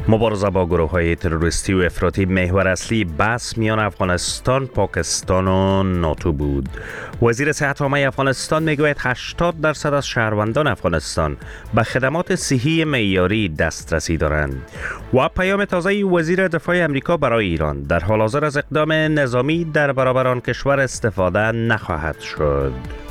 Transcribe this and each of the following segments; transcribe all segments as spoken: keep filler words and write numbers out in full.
مبارزه با گروه‌های تروریستی و افراطی محور اصلی بحث میان افغانستان، پاکستان و ناتو بود. وزیر صحت عامه افغانستان میگوید هشتاد درصد از شهروندان افغانستان به خدمات صحی معیاری دسترسی دارند. و پیام تازه وزیر دفاع امریکا برای ایران: در حال حاضر از اقدام نظامی در برابر آن کشور استفاده نخواهد شد.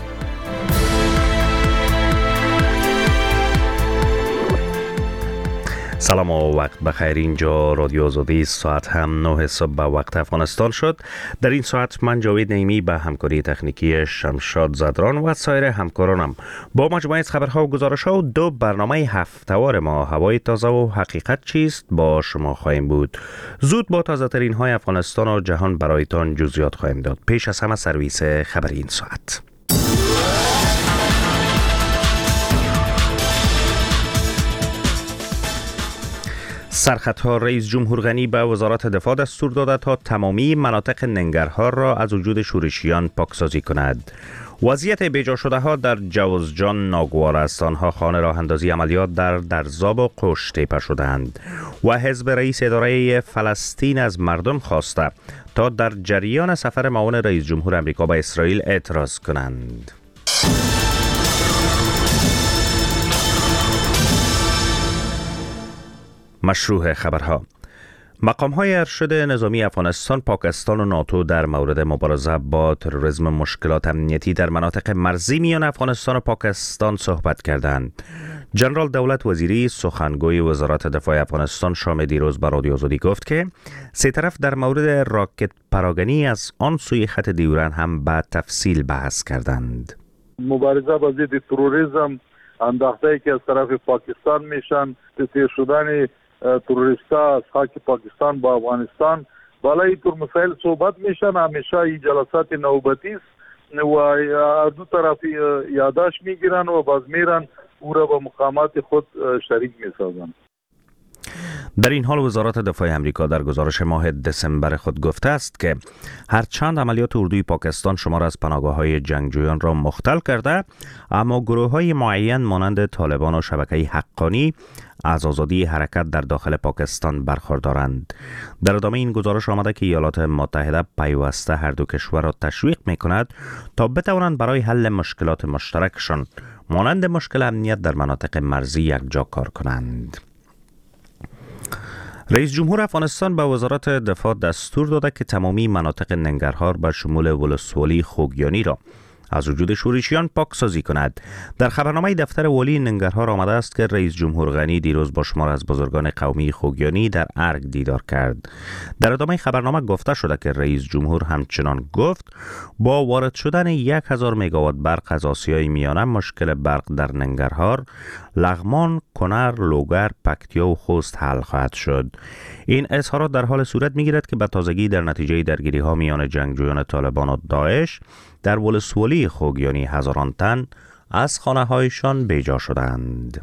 سلام و وقت بخیر. اینجا رادیو آزادی، ساعت هم نه صبح به وقت افغانستان شد. در این ساعت من جاوید نعیمی به همکاری تکنیکی شمشاد زدران و سایر همکارانم با مجموعه از خبرها و گزارش‌ها و دو برنامه هفته‌وار ما هوای تازه و حقیقت چیست با شما خواهیم بود. زود با تازه ترین های افغانستان و جهان برایتان جزئیات خواهیم داد. پیش از همه سرویس خبری این ساعت. سرخطها: رئیس جمهور غنی به وزارت دفاع دستور داده تا تمامی مناطق ننگرهار را از وجود شورشیان پاکسازی کند. وضعیت بیجا شده ها در جوزجان ناگوار است. آنها خانه راه اندازی عملیات در درزاب و قوش تیپه شدند. و حزب رئیس اداره فلسطین از مردم خواسته تا در جریان سفر معاون رئیس جمهور امریکا به اسرائیل اعتراض کنند. مشروع خبرها: مقام‌های ارشد نظامی افغانستان، پاکستان و ناتو در مورد مبارزه با تروریسم مشکلات امنیتی در مناطق مرزی میان افغانستان و پاکستان صحبت کردند. جنرال دولت وزیری، سخنگوی وزارت دفاع افغانستان، شام دیروز به رادیو آزادی گفت که سه طرف در مورد راکت پراگنی از آن سوی خط دیورن هم به تفصیل بحث کردند. مبارزه با ضد تروریسم، انداخته‌ای که از طرف پاکستان میشن، تیر شدن تروریستا از خاک پاکستان با افغانستان، بالای اینطور مسائل صحبت میشن. همیشه این جلسات نوبتی است و دو طرف یادداشت میگیرن و باز میرن او را با مقامات خود شریک میسازن. در این حال وزارت دفاع امریکا در گزارش ماه دسامبر خود گفته است که هرچند عملیات اردوی پاکستان شمار از پناهگاه‌های جنگجویان را مختل کرده، اما گروه‌های معین مانند طالبان و شبکه حقانی از آزادی حرکت در داخل پاکستان برخوردارند. در ادامه این گزارش آمده که ایالات متحده پیوسته هر دو کشور را تشویق می‌کند تا بتوانند برای حل مشکلات مشترکشان مانند مشکل امنیت در مناطق مرزی یکجا کار کنند. رئیس جمهور افغانستان به وزارت دفاع دستور داده که تمامی مناطق ننگرهار به شمول ولسوالی خوگیانی را از وجود شورشیان پاکسازی کند. در خبرنامه دفتر والی ننگرهار آمده است که رئیس جمهور غنی دیروز با شمار از بزرگان قومی خوگیانی در ارگ دیدار کرد. در ادامه خبرنامه گفته شده که رئیس جمهور همچنان گفت با وارد شدن یک هزار مگاوات برق از آسیای میانه مشکل برق در ننگرهار، لغمان، کنر، لوگر، پکتیا و خوست حل خواهد شد. این اظهارات در حال صورت می‌گیرد که به تازگی در نتیجه درگیری‌ها میان جنگجویان طالبان و داعش در ولسوالی خوگیانی هزاران تن از خانه‌هایشان بیجا شدند.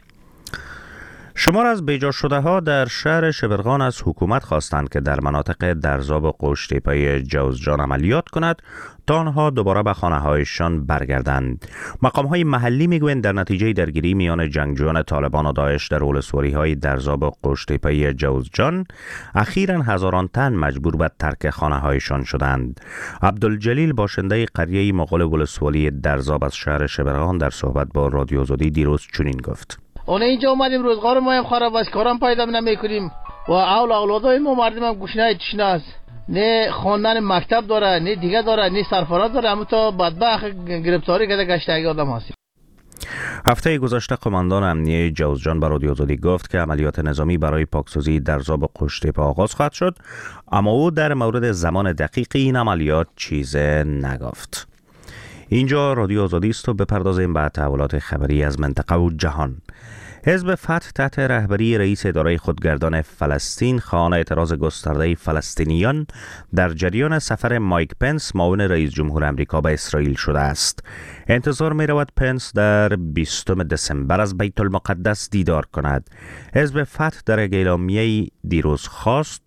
شمار از بیجا شده ها در شهر شبرغان از حکومت خواستند که در مناطق درزاب و قوش تیپه جوزجان عملیات کند تا آنها دوباره به خانه‌هایشان برگردند. مقام‌های محلی میگویند در نتیجه درگیری میان جنگجویان طالبان و داعش در ولسوالی‌های درزاب و قوش تیپه جوزجان اخیراً هزاران تن مجبور به ترک خانه‌هایشان شدند. عبدالجلیل، باشنده قریه مغول ولسوالی درزاب از شهر شبرغان، در صحبت با رادیو آزادی دیروز چنین گفت: اون اینجا اومدیم روزگار ما هم خراب است، کارم پیدا نمیکنیم و اول اولادای ما مردم هم گوشنه تشنه است، نه خواندن مکتب داره، نه دیگه داره، نه سرفراز داره، اما تا بدبخت گرفتاری کرده گشتگی آدم هستیم. هفته گذشته قماندان امنیه جوزجان به رادیو آزادی گفت که عملیات نظامی برای پاکسازی درزاب و قوش تیپه آغاز خواهد شد، اما او در مورد زمان دقیق این عملیات چیز نگفت. اینجا رادیو آزادی است و بپردازیم به تحولات خبری از منطقه و جهان. حزب فتح تحت رهبری رئیس اداره خودگردان فلسطین خواهان اعتراض گسترده فلسطینیان در جریان سفر مایک پنس معاون رئیس جمهور امریکا به اسرائیل شده است. انتظار می رود پنس در بیستم دسامبر از بیت المقدس دیدار کند. حزب فتح در اعلامیه‌ای دیروز خواست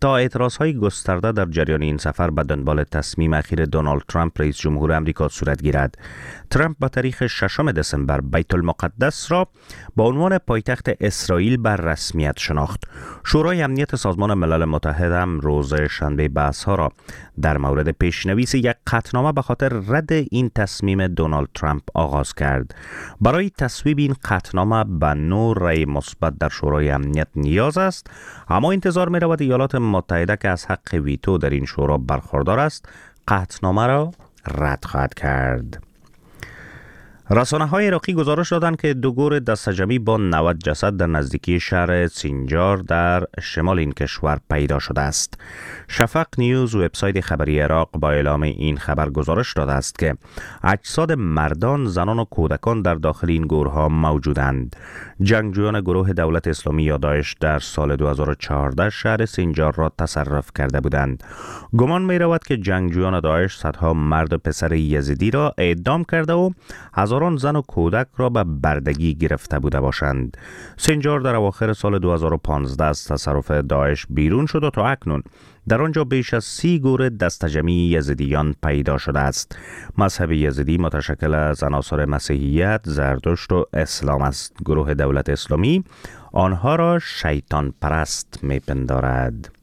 تا اعتراضهای گسترده در جریان این سفر به دنبال تصمیم اخیر دونالد ترامپ رئیس جمهور آمریکا صورت گیرد. ترامپ با تاریخ ششم دسامبر بیت المقدس را با عنوان پایتخت اسرائیل بر رسمیت شناخت. شورای امنیت سازمان ملل متحد هم روز شنبه بحث‌ها را در مورد پیشنویس یک قطعنامه به خاطر رد این تصمیم دونالد ترامپ آغاز کرد. برای تصویب این قطعنامه به نوع رأی مثبت در شورای امنیت نیاز است، اما انتظار می رود ایالات متحده که از حق ویتو در این شورا برخوردار است قطعنامه را رد خواهد کرد. رسانه‌های عراقی گزارش دادند که دو گور دسته‌جمعی با نود جسد در نزدیکی شهر سینجار در شمال این کشور پیدا شده است. شفق نیوز وبسایت خبری عراق با اعلام این خبر گزارش داده است که اجساد مردان، زنان و کودکان در داخل این گورها موجودند. جنگجویان گروه دولت اسلامی یا داعش در سال دو هزار و چهارده شهر سینجار را تصرف کرده بودند. گمان می رود که جنگجویان داعش صدها مرد و پسر یزیدی را اعدام کرده و هزاران زن و کودک را به بردگی گرفته بوده باشند. سینجار در اواخر سال دو هزار و پانزده از تصرف داعش بیرون شد و تا اکنون در آنجا بیش از سی گور دسته‌جمعی یزیدیان پیدا شده است. مذهب یزیدی متشکل از عناصر مسیحیت، زرتشت و اسلام است. گروه دولت اسلامی آنها را شیطان پرست می‌پندارد.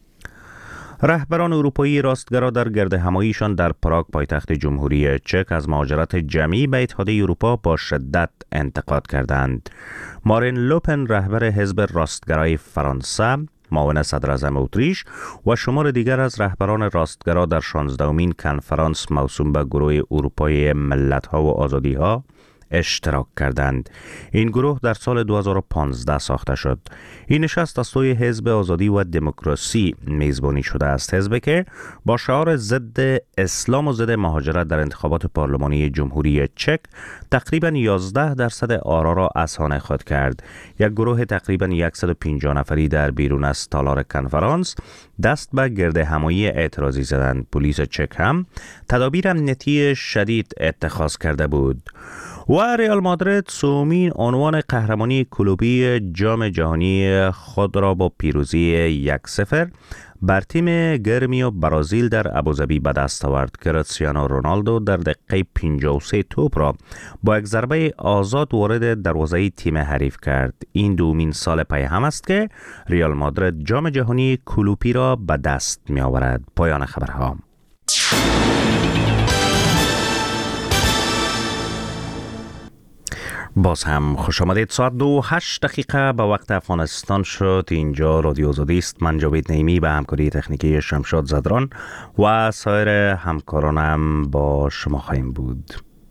رهبران اروپایی راستگرا در گردهماییشان در پراگ پایتخت جمهوری چک از مهاجرت جمعی به اتحادیه اروپا با شدت انتقاد کردند. مارین لوپن رهبر حزب راستگرای فرانسه، معاون صدر اعظم اتریش و شمار دیگر از رهبران راستگرا در شانزدهمین کنفرانس موسوم به گروه اروپای ملت‌ها و آزادی‌ها اشتراک کردند. این گروه در سال دو هزار و پانزده ساخته شد. این نشست از سوی حزب آزادی و دموکراسی میزبانی شده است، حزبی که با شعار ضد اسلام و ضد مهاجرت در انتخابات پارلمانی جمهوری چک تقریبا یازده درصد آرا را اسانه خود کرد. یک گروه تقریبا صد و پنجاه نفری در بیرون از تالار کنفرانس دست به گردهمایی اعتراضی زدند. پلیس چک هم تدابیر امنیتی شدید اتخاذ کرده بود. و ریال مادرید سومین عنوان قهرمانی کلوبی جام جهانی خود را با پیروزی یک صفر بر تیم گرمیو برازیل در ابوظبی به دست آورد. کریستیانو رونالدو در دقیقه پنجاه و سه توپ را با یک ضربه آزاد وارد دروازه تیم حریف کرد. این دومین سال پی هم است که ریال مادرید جام جهانی کلوبی را به دست می آورد. پایان خبرها. باز هم خوش آمدید. ساعت دو و هشت دقیقه به وقت افغانستان شد. اینجا رادیو آزادی است. من جاوید نعیمی به همکاری تکنیکی شمشاد زدران و سایر همکارانم با شما خواهیم بود.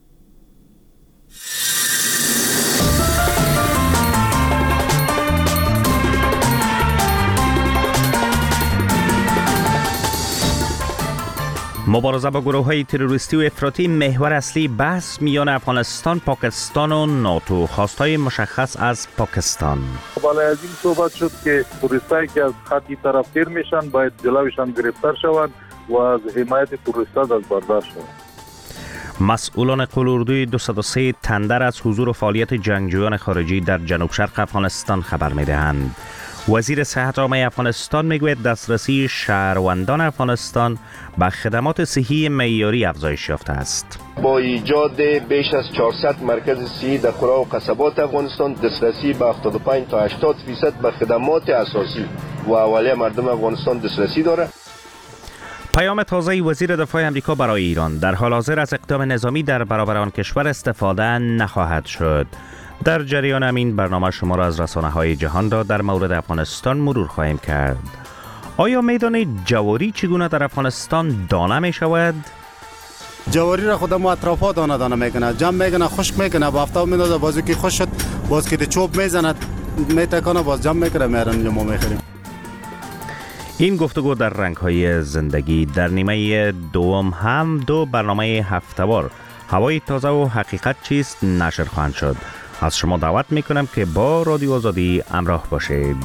مبارزه با گروه‌های تروریستی و افراطی محور اصلی بحث میان افغانستان، پاکستان و ناتو. خواستهای مشخص از پاکستان. بالا از این صحبت شد که توریستایی که از خطی طرف تیر میشن باید جلوشان گرفتار شوند و از حمایت توریستا دست بردار شوند. مسئولان قلاردوی دویست و سه تندر از حضور و فعالیت جنگجویان خارجی در جنوب شرق افغانستان خبر میدهند. وزیر صحت عامه افغانستان میگوید دسترسی شهروندان افغانستان به خدمات صحی معیاری افزایش یافته است. با ایجاد بیش از چهارصد مرکز صحی در قرا و قصبات افغانستان دسترسی به هفتاد و پنج تا هشتاد درصد به خدمات اساسی و اولیه مردم افغانستان دسترسی دارد. پیام تازه وزیر دفاع آمریکا برای ایران: در حال حاضر از اقدام نظامی در برابر آن کشور استفاده نخواهد شد. در جریان همین برنامه شما را از رسانه‌های جهان را در مورد افغانستان مرور خواهیم کرد. آیا میدان جواری چگونه در افغانستان دانه می شود؟ جواری را خودم اطرافا دانه دانه میکنه، جمع میکنه، خشک میکنه، با آفتاب میندازه، بازو که خوش شد باز که چوب میزنه میتکانه، باز جمع میکنه، میارن ما میخریم. این گفتگو در رنگ‌های زندگی در نیمه دوم هم دو برنامه هفته‌وار هوای تازه و حقیقت چیست نشر خواهند شد. از شما دعوت میکنم که با رادیو آزادی همراه باشید.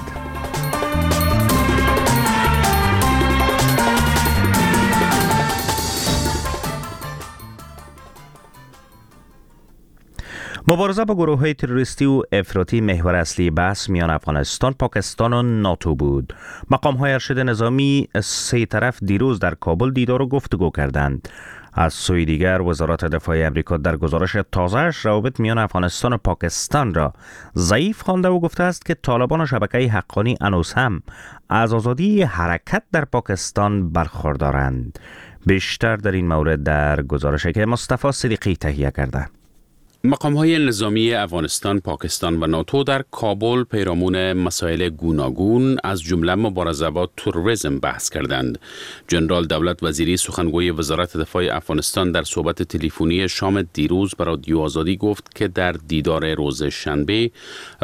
مبارزه با گروه‌های تروریستی و افراطی محور اصلی بحث میان افغانستان، پاکستان و ناتو بود. مقام‌های ارشد نظامی سه طرف دیروز در کابل دیدار و گفتگو کردند. از سوی دیگر وزارت دفاع امریکا در گزارش تازه‌اش روابط میان افغانستان و پاکستان را ضعیف خوانده و گفته است که طالبان و شبکه حقانی هنوز هم از آزادی حرکت در پاکستان برخوردارند. بیشتر در این مورد در گزارشی که مصطفی صدیقی تهیه کرده. مقام‌های نظامی افغانستان، پاکستان و ناتو در کابل پیرامون مسائل گوناگون از جمله مبارزه با تروریسم بحث کردند. جنرال دولت وزیری سخنگوی وزارت دفاع افغانستان در صحبت تلفنی شام دیروز به رادیو آزادی گفت که در دیدار روز شنبه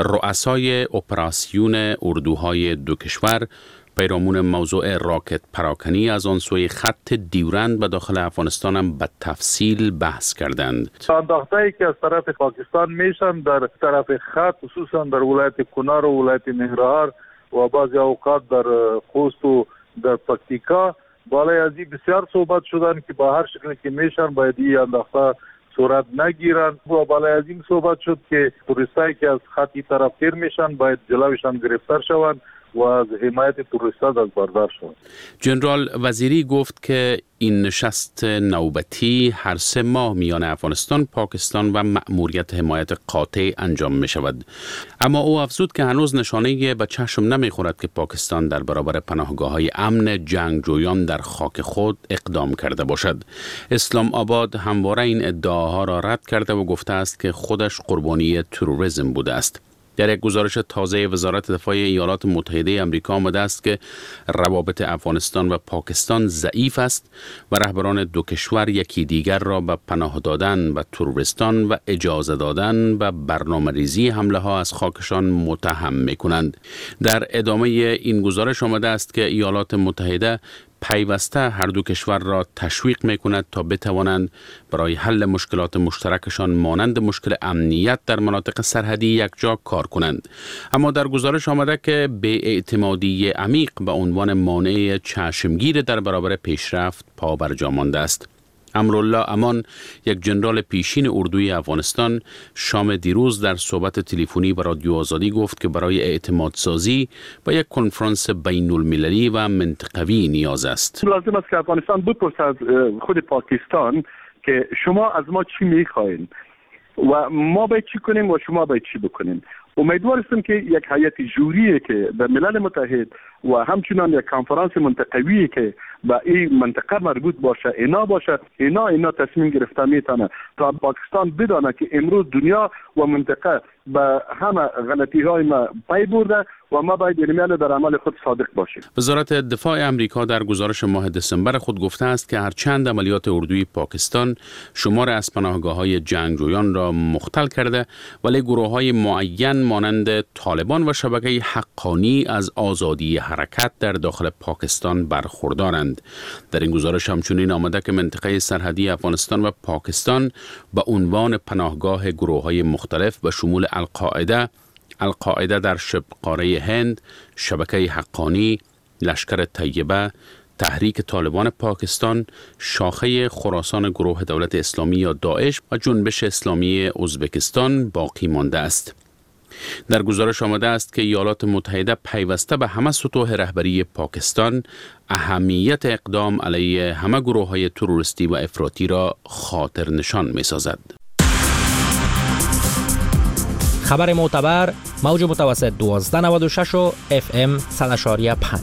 رؤسای اپراسیون اردوهای دو کشور پیرامون موضوع راکت پراکنی از آن سوی خط دیورند به داخل افغانستان هم به تفصیل بحث کردند. انداخته‌ای که از طرف پاکستان میشن در طرف خط، خصوصا در ولایت کنار و ولایت ننگرهار و بعضی اوقات در خوست و در پکتیکا، بالای از این بسیار صحبت شدن که با هر شکلی که میشن باید این انداخته صورت نگیرن و بالای از این صحبت شد که توریستایی که از خطی طرف تیر میشن باید جلوشان گرفتار شوند و از حمایت توریستان از بردار شد. جنرال وزیری گفت که این نشست نوبتی هر سه ماه میان افغانستان، پاکستان و مأموریت حمایت قاطع انجام می شود. اما او افزود که هنوز نشانه به چشم نمی خورد که پاکستان در برابر پناهگاه های امن جنگجویان در خاک خود اقدام کرده باشد. اسلام آباد همواره این ادعاها را رد کرده و گفته است که خودش قربانی تروریسم بوده است. در یک گزارش تازه وزارت دفاع ایالات متحده آمریکا آمده است که روابط افغانستان و پاکستان ضعیف است و رهبران دو کشور یکی دیگر را به پناه دادن به تروریستان و اجازه دادن و برنامه‌ریزی حمله ها از خاکشان متهم می‌کنند. در ادامه این گزارش آمده است که ایالات متحده پیوسته هر دو کشور را تشویق می‌کند تا بتوانند برای حل مشکلات مشترکشان مانند مشکل امنیت در مناطق سرحدی یکجا کار کنند. اما در گزارش آمده که بی‌اعتمادی عمیق به عنوان مانع چشمگیر در برابر پیشرفت پا برجا مانده است. امرالله امان، یک جنرال پیشین اردوی افغانستان، شام دیروز در صحبت تلفنی با رادیو آزادی گفت که برای اعتماد سازی با یک کنفرانس بین المللی و منطقوی نیاز است. لازم است که افغانستان بپرسد از خود پاکستان که شما از ما چی میخواین و ما باید چی کنیم و شما باید چی بکنیم. امیدوار هستم که یک هیئت جوری که به ملل متحد و همچنان یک کنفرانس منطقوی که به این منطقه مربوط باشه اینا باشه اینا اینا تصمیم گرفته میتونه تا پاکستان بدانه که امروز دنیا و منطقه به همه غلطی های ما پی برده و ما باید علمیان در عمل خود صادق باشیم. وزارت دفاع امریکا در گزارش ماه دسامبر خود گفته است که هرچند عملیات اردوی پاکستان شمار از پناهگاه‌های جنگجویان را مختل کرده، ولی گروه‌های معین مانند طالبان و شبکه حقانی از آزادی حرکت در داخل پاکستان برخوردارند. در این گزارش همچنین آمده که منطقه سرحدی افغانستان و پاکستان به عنوان پناهگاه گروه‌های مختلف به شمول القاعده، القاعده در شبه قاره هند، شبکه حقانی، لشکر طیبه، تحریک طالبان پاکستان، شاخه خراسان گروه دولت اسلامی یا داعش و جنبش اسلامی ازبکستان باقی مانده است. در گزارش آمده است که ایالات متحده پیوسته به همه سطوح رهبری پاکستان اهمیت اقدام علیه همه گروه‌های تروریستی و افراطی را خاطر نشان می‌سازد. خبر معتبر، موج متوسط دوازده نود و شش و اف ام صد و شش و پنج.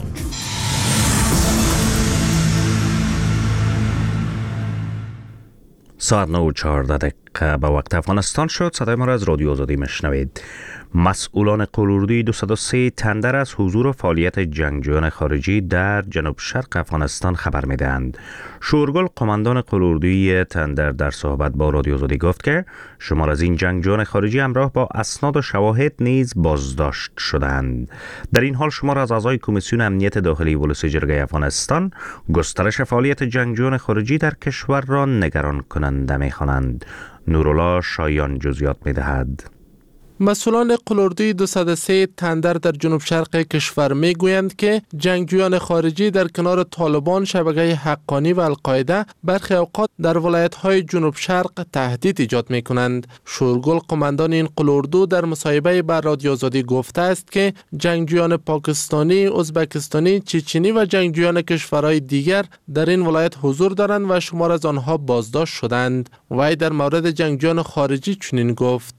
ساعت نه و چهارده دقیقه به وقت افغانستان شد. صدای ما را از رادیو آزادی میشنوید. مسئولان قلوردوی دویست و سه تندر از حضور و فعالیت جنگجویان خارجی در جنوب شرق افغانستان خبر میدهند. شورگل قماندان قلوردوی تندر در صحبت با رادیو آزادی گفت که شمار از این جنگجویان خارجی همراه با اسناد و شواهد نیز بازداشت شدند. در این حال شمار از اعضای کمیسیون امنیت داخلی ولس جرگه افغانستان گسترش فعالیت جنگجویان خارجی در کشور را نگران کننده می‌خوانند. نورالله شایان جزئیات می‌دهد. مسئولان قلوردوی دویست و سه تندر در جنوب شرق کشور می گویند که جنگجویان خارجی در کنار طالبان، شبکه حقانی و القاعده برخی اوقات در ولایت‌های جنوب شرق تهدید ایجاد می کنند. شورگل قماندان این قلوردو در مصاحبه با رادیو آزادی گفته است که جنگجویان پاکستانی، ازبکستانی، چچنی و جنگجویان کشورهای دیگر در این ولایت حضور دارند و شمار از آنها بازداشت شدند. وی در مورد جنگجویان خارجی چنین گفت: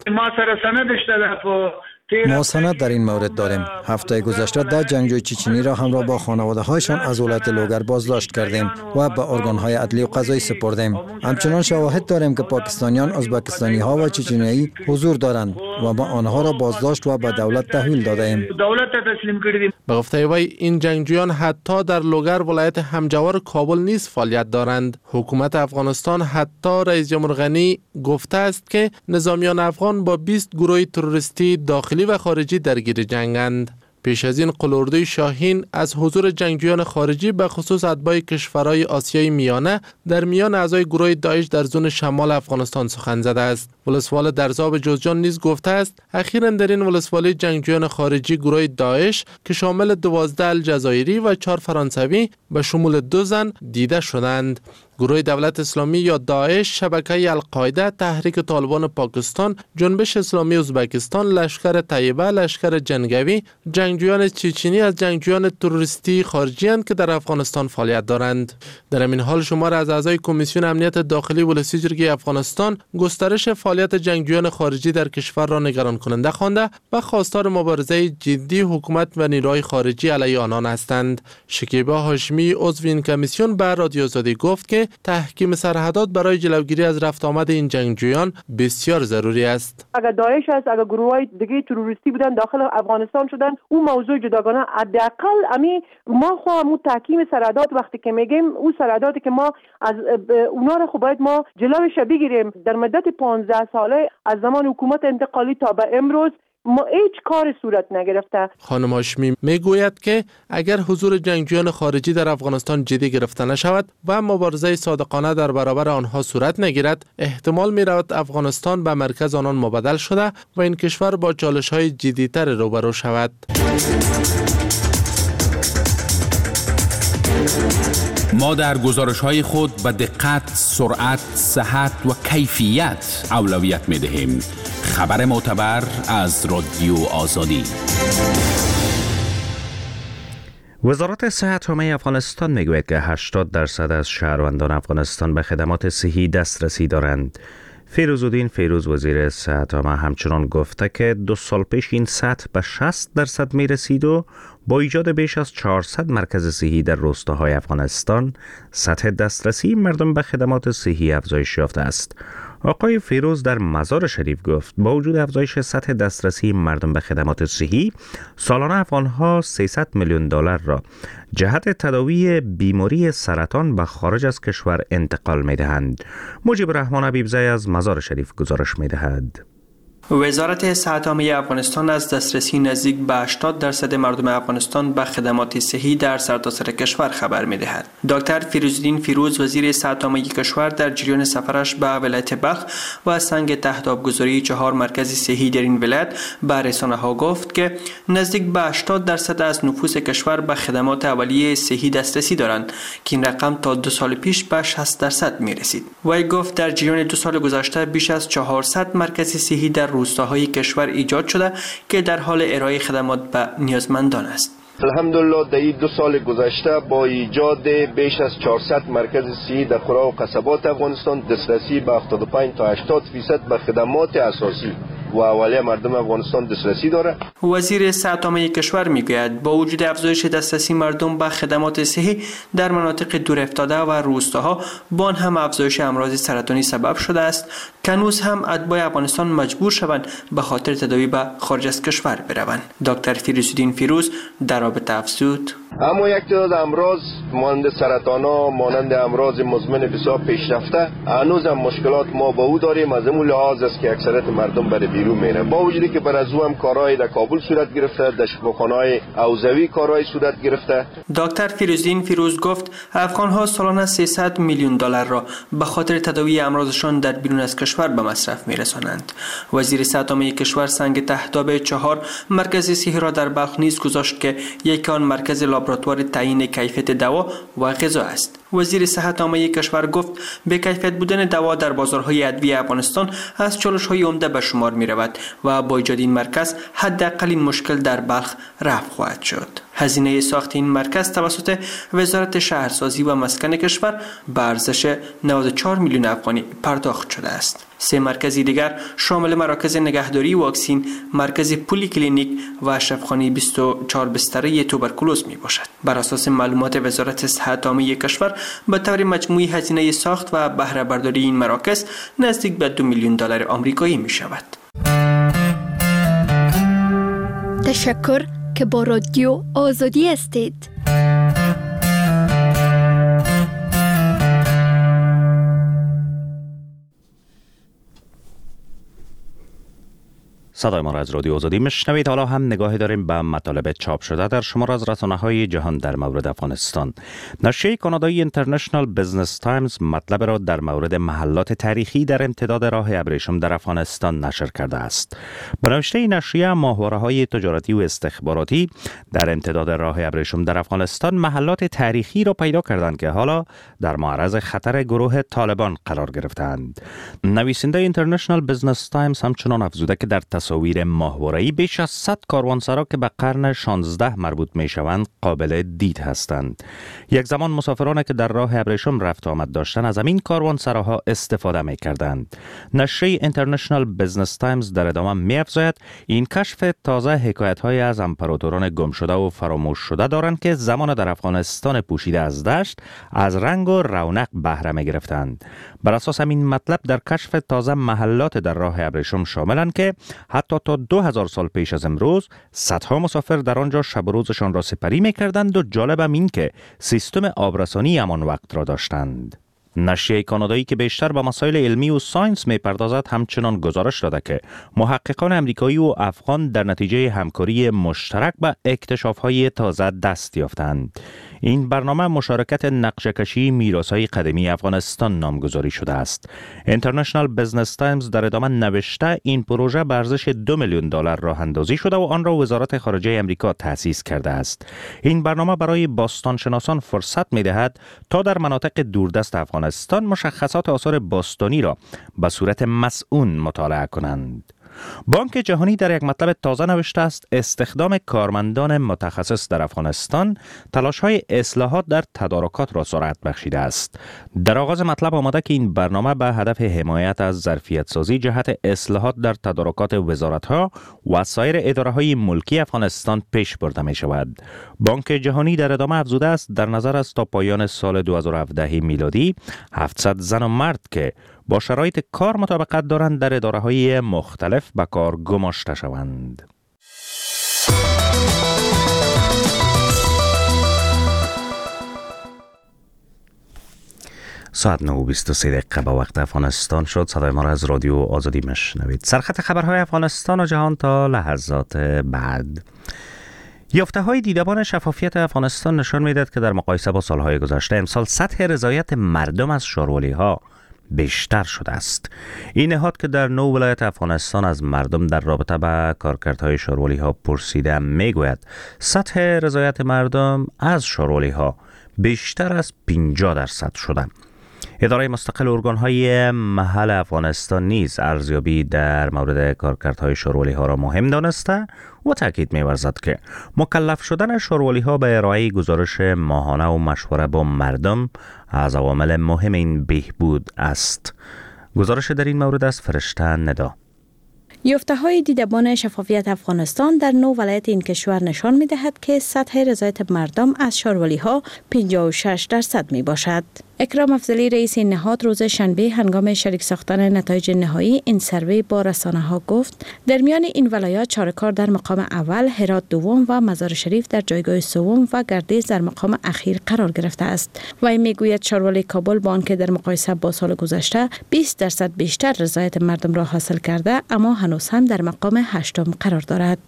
ما سند در این مورد داریم. هفته گذشته ده جنگجوی چچنی را همراه با خانواده هایشان از ولایت لوگر بازداشت کردیم و به ارگان های عدلی و قضایی سپردیم. همچنان شواهد داریم که پاکستانیان، ازبکستانی ها و چچنیایی حضور دارند و ما آنها را بازداشت و به دولت تحویل دادیم. به گفته وی این جنگجویان حتی در لوگر ولایت همجوار کابل نیز فعالیت دارند. حکومت افغانستان حتی رئیس جمهور غنی گفته است که نظامیان افغان با بیست گروه تروریستی داخلی و خارجی درگیر جنگند. پیش از این قلوردوی شاهین از حضور جنگجویان خارجی به خصوص اتباع کشورهای آسیای میانه در میان اعضای گروه داعش در زون شمال افغانستان سخن زده است. ولسوالی درزاب جوزجان نیز گفته است اخیراً در این ولسوالی جنگجویان خارجی گروه داعش که شامل دوازده الجزایری و چهار فرانسوی به شمول دو زن دیده شدند. گروه دولت اسلامی یا داعش، شبکه القاعده، تحریک طالبان پاکستان، جنبش اسلامی ازبکستان، لشکر طیبه، لشکر جنگوی، جنگجویان چچنی از جنگجویان تروریستی خارجی اند که در افغانستان فعالیت دارند. در این حال شمار از اعضای کمیسیون امنیت داخلی ولسی جرگه افغانستان گسترش فعالیت جنگجویان خارجی در کشور را نگران کننده خوانده و خواستار مبارزه جدی حکومت و نیروهای خارجی علیه آنان هستند. شکیبا هاشمی عضو این کمیسیون به رادیو آزادی گفت که تحکیم سرحدات برای جلوگیری از رفت آمد این جنگجویان بسیار ضروری است. اگر داعش است، اگر گروه‌های دیگه تروریستی بودن داخل افغانستان شدن، اون موضوع جداگانه. حداقل امی ما خو همون تحکیم سرحدات وقتی که میگیم اون سرحداتی که ما از اونا رو خو باید ما جلوش بگیریم. در مدت پانزده ساله از زمان حکومت انتقالی تا به امروز ما هیچ کار صورت نگرفته. خانم هاشمی میگوید که اگر حضور جنگجویان خارجی در افغانستان جدی گرفته نشود و مبارزه صادقانه در برابر آنها صورت نگیرد، احتمال میرود افغانستان به مرکز آنان مبدل شده و این کشور با چالش‌های جدی‌تر روبرو شود. ما در گزارش‌های خود به دقت، سرعت، صحت و کیفیت اولویت می‌دهیم. خبر معتبر از رادیو آزادی. وزارت صحت عامه افغانستان میگوید که هشتاد درصد از شهروندان افغانستان به خدمات صحی دسترسی دارند. فیروزالدین فیروز وزیر صحت عامه همچنان گفته که دو سال پیش این سطح به شصت درصد می رسید و با ایجاد بیش از چهارصد مرکز صحی در روستاهای افغانستان سطح دسترسی مردم به خدمات صحی افزایش یافته است. آقای فیروز در مزار شریف گفت با وجود افزایش سطح دسترسی مردم به خدمات صحی، سالانه افغانها سیصد میلیون دلار را جهت تداوی بیماری سرطان به خارج از کشور انتقال می دهند. مجیب رحمان حبیبزی از مزار شریف گزارش می دهد. وزارت صحت عامه افغانستان از دسترسی نزدیک به هشتاد درصد مردم افغانستان به خدمات صحی در سرتاسر کشور خبر می‌دهد. دکتر فیروزالدین فیروز وزیر صحت عامه کشور در جریان سفرش به ولایت بلخ و سنگ تحت آبگذاری چهار مرکز صحی در این ولایت به رسانه‌ها گفت که نزدیک به هشتاد درصد از نفوس کشور به خدمات اولیه صحی دسترسی دارند که این رقم تا دو سال پیش به شصت درصد می‌رسید. وی گفت در جریان دو سال گذشته بیش از چهارصد مرکز صحی در روستاهای کشور ایجاد شده که در حال ارائه خدمات به نیازمندان است. الحمدلله در این دو سال گذشته با ایجاد بیش از چهارصد مرکز صحی در قرا و قصبات افغانستان دسترسی به هفتاد و پنج تا هشتاد درصد به خدمات اساسی و اولیه مردم افغانستان دسترسی داره. وزیر صحت عامه کشور میگوید با وجود افزایش دسترسی مردم به خدمات صحی در مناطق دور افتاده و روستاها با هم افزایش امراض سرطانی سبب شده است که هنوز هم اتباع افغانستان مجبور شوند به خاطر تداوی به خارج از کشور بروند. دکتر فیروزالدین فیروز در رابطه افزود: اما یک تعداد امراض مانند سرطانا، مانند امراض مزمن بسیار پیشرفته، هنوز هم مشکلات ما با او داریم. از اون لحاظ است که اکثریت مردم برای بیرون بیرون میره. با وجودی که بر از او هم کارهای در کابل صورت گرفته، در شفاخانه‌های اوزوی کارهای صورت گرفته. دکتر فیروزدین فیروز گفت افغان‌ها سالانه سیصد میلیون دلار را به خاطر تداوی امراضشان در بیرون از کشور به مصرف میرسانند. وزیر صحت عامه کشور سنگ تهداب چهار مرکز صحی را در بلخ نیز گذاشت که یک آن مرکز لابراتوار تعیین کیفیت دوا و غذا است. وزیر صحت عامه کشور گفت به کیفیت بودن دوا در بازارهای ادویه افغانستان از چالش‌های عمده به شمار می‌رود و با ایجاد این مرکز حداقل این مشکل در بلخ رفع خواهد شد. هزینه ساخت این مرکز توسط وزارت شهرسازی و مسکن کشور به ارزش نود و چهار میلیون افغانی پرداخت شده است. سه مرکز دیگر شامل مراکز نگهداری واکسین، مرکز پولی کلینیک و شفاخانه بیست و چهار بستره توبرکولوز می باشد. بر اساس معلومات وزارت صحت عامه کشور به طور مجموعی هزینه ساخت و بهره برداری این مراکز نزدیک به دو میلیون دلار آمریکایی می شود. تشکر که با رادیو آزادی هستید. صدای ما را از رادیو آزادی میشنوید. حالا هم نگاهی داریم به مطالب چاپ شده در شمار از رسانه‌های جهان در مورد افغانستان. نشریه کانادایی اینترنشنال بزنس تایمز مطلب را در مورد محلات تاریخی در امتداد راه ابریشم در افغانستان نشر کرده است. به نوشته نشریه، ماهواره‌های تجارتی و استخباراتی در امتداد راه ابریشم در افغانستان محلات تاریخی را پیدا کردند که حالا در معرض خطر گروه طالبان قرار گرفتند. نویسنده اینترنشنال بزنس تایمز همچنان افزوده که در تصاویر ماهواره‌ای بیش از صد کاروانسرا که به قرن شانزده مربوط می‌شوند قابل دید هستند. یک زمان مسافرانی که در راه ابریشم رفت و آمد داشتند از همین کاروانسراها استفاده می‌کردند. نشریه اینترنشنال بزنس تایمز در ادامه می‌افزاید این کشف تازه حکایت‌های از امپراتوران گم شده و فراموش شده دارند که زمان در افغانستان پوشیده از دشت از رنگ و رونق بهره می‌گرفتند. بر اساس همین مطلب در کشف تازه محلات در راه ابریشم شاملند که حتی تا دو هزار سال پیش از امروز صدها مسافر در آنجا شب و روزشان را سپری می‌کردند و جالب هم این که سیستم آبرسانی همان وقت را داشتند. نشریه کانادایی که بیشتر به مسائل علمی و ساینس می‌پردازد همچنان گزارش داده که محققان امریکایی و افغان در نتیجه همکاری مشترک به اکتشاف‌های تازه دست یافتند. این برنامه مشارکت نقشه‌کشی میراث‌های قدیمی افغانستان نامگذاری شده است. اینترنشنال بزنس تایمز در ادامه نوشته این پروژه به ارزش دو میلیون دلار راه اندازی شده و آن را وزارت خارجه امریکا تأسیس کرده است. این برنامه برای باستانشناسان فرصت می‌دهد تا در مناطق دوردست افغانستان مشخصات آثار باستانی را به صورت مسئول مطالعه کنند. بانک جهانی در یک مطلب تازه نوشته است استخدام کارمندان متخصص در افغانستان تلاش‌های اصلاحات در تدارکات را سرعت بخشیده است. در آغاز مطلب آمده که این برنامه به هدف حمایت از ظرفیت سازی جهت اصلاحات در تدارکات وزارت‌ها و سایر اداره‌های ملکی افغانستان پیش برده می‌شود. بانک جهانی در ادامه افزوده است در نظر است تا پایان سال دو هزار و هفده میلادی هفتصد زن و مرد که با شرایط کار مطابقت دارند در اداره‌های مختلف به کار گماشته شوند. ساعت نه و بیست و سه دقیقه به وقت افغانستان شد. صدای ما را از رادیو آزادی مشنوید. سرخط خبرهای افغانستان و جهان تا لحظات بعد. یافته‌های دیدبان شفافیت افغانستان نشان می‌دهد که در مقایسه با سالهای گذشته امسال سطح رضایت مردم از شورولی‌ها بیشتر شده است. این نهاد که در نو ولایت افغانستان از مردم در رابطه با کارکردهای شورولی‌ها پرسیده میگوید سطح رضایت مردم از شورولی‌ها بیشتر از پنجاه درصد شده. اداره مستقل ارگان‌های محل افغانستان نیز ارزیابی در مورد کارکردهای شورولی‌ها را مهم دانسته و تاکید می‌ورزد که مکلف شدن شورولی‌ها به ارائه گزارش ماهانه و مشوره با مردم از عوامل مهم این بهبود است. گزارش در این مورد از فرشته ندا. یافته‌های دیدبان شفافیت افغانستان در نو ولایت این کشور نشان می‌دهد که سطح رضایت مردم از شورولی‌ها پنجاه و شش درصد می‌باشد. اکرام افضلی رئیس این نهاد روز شنبه هنگام شریک ساختن نتایج نهایی این سروی با رسانه ها گفت در میان این ولایات چارکار در مقام اول، هرات دوم و مزار شریف در جایگاه سوم و گردیز در مقام اخیر قرار گرفته است. و میگوید شاروالی کابل با آنکه در مقایسه با سال گذشته بیست درصد بیشتر رضایت مردم را حاصل کرده، اما هنوز هم در مقام هشتم قرار دارد.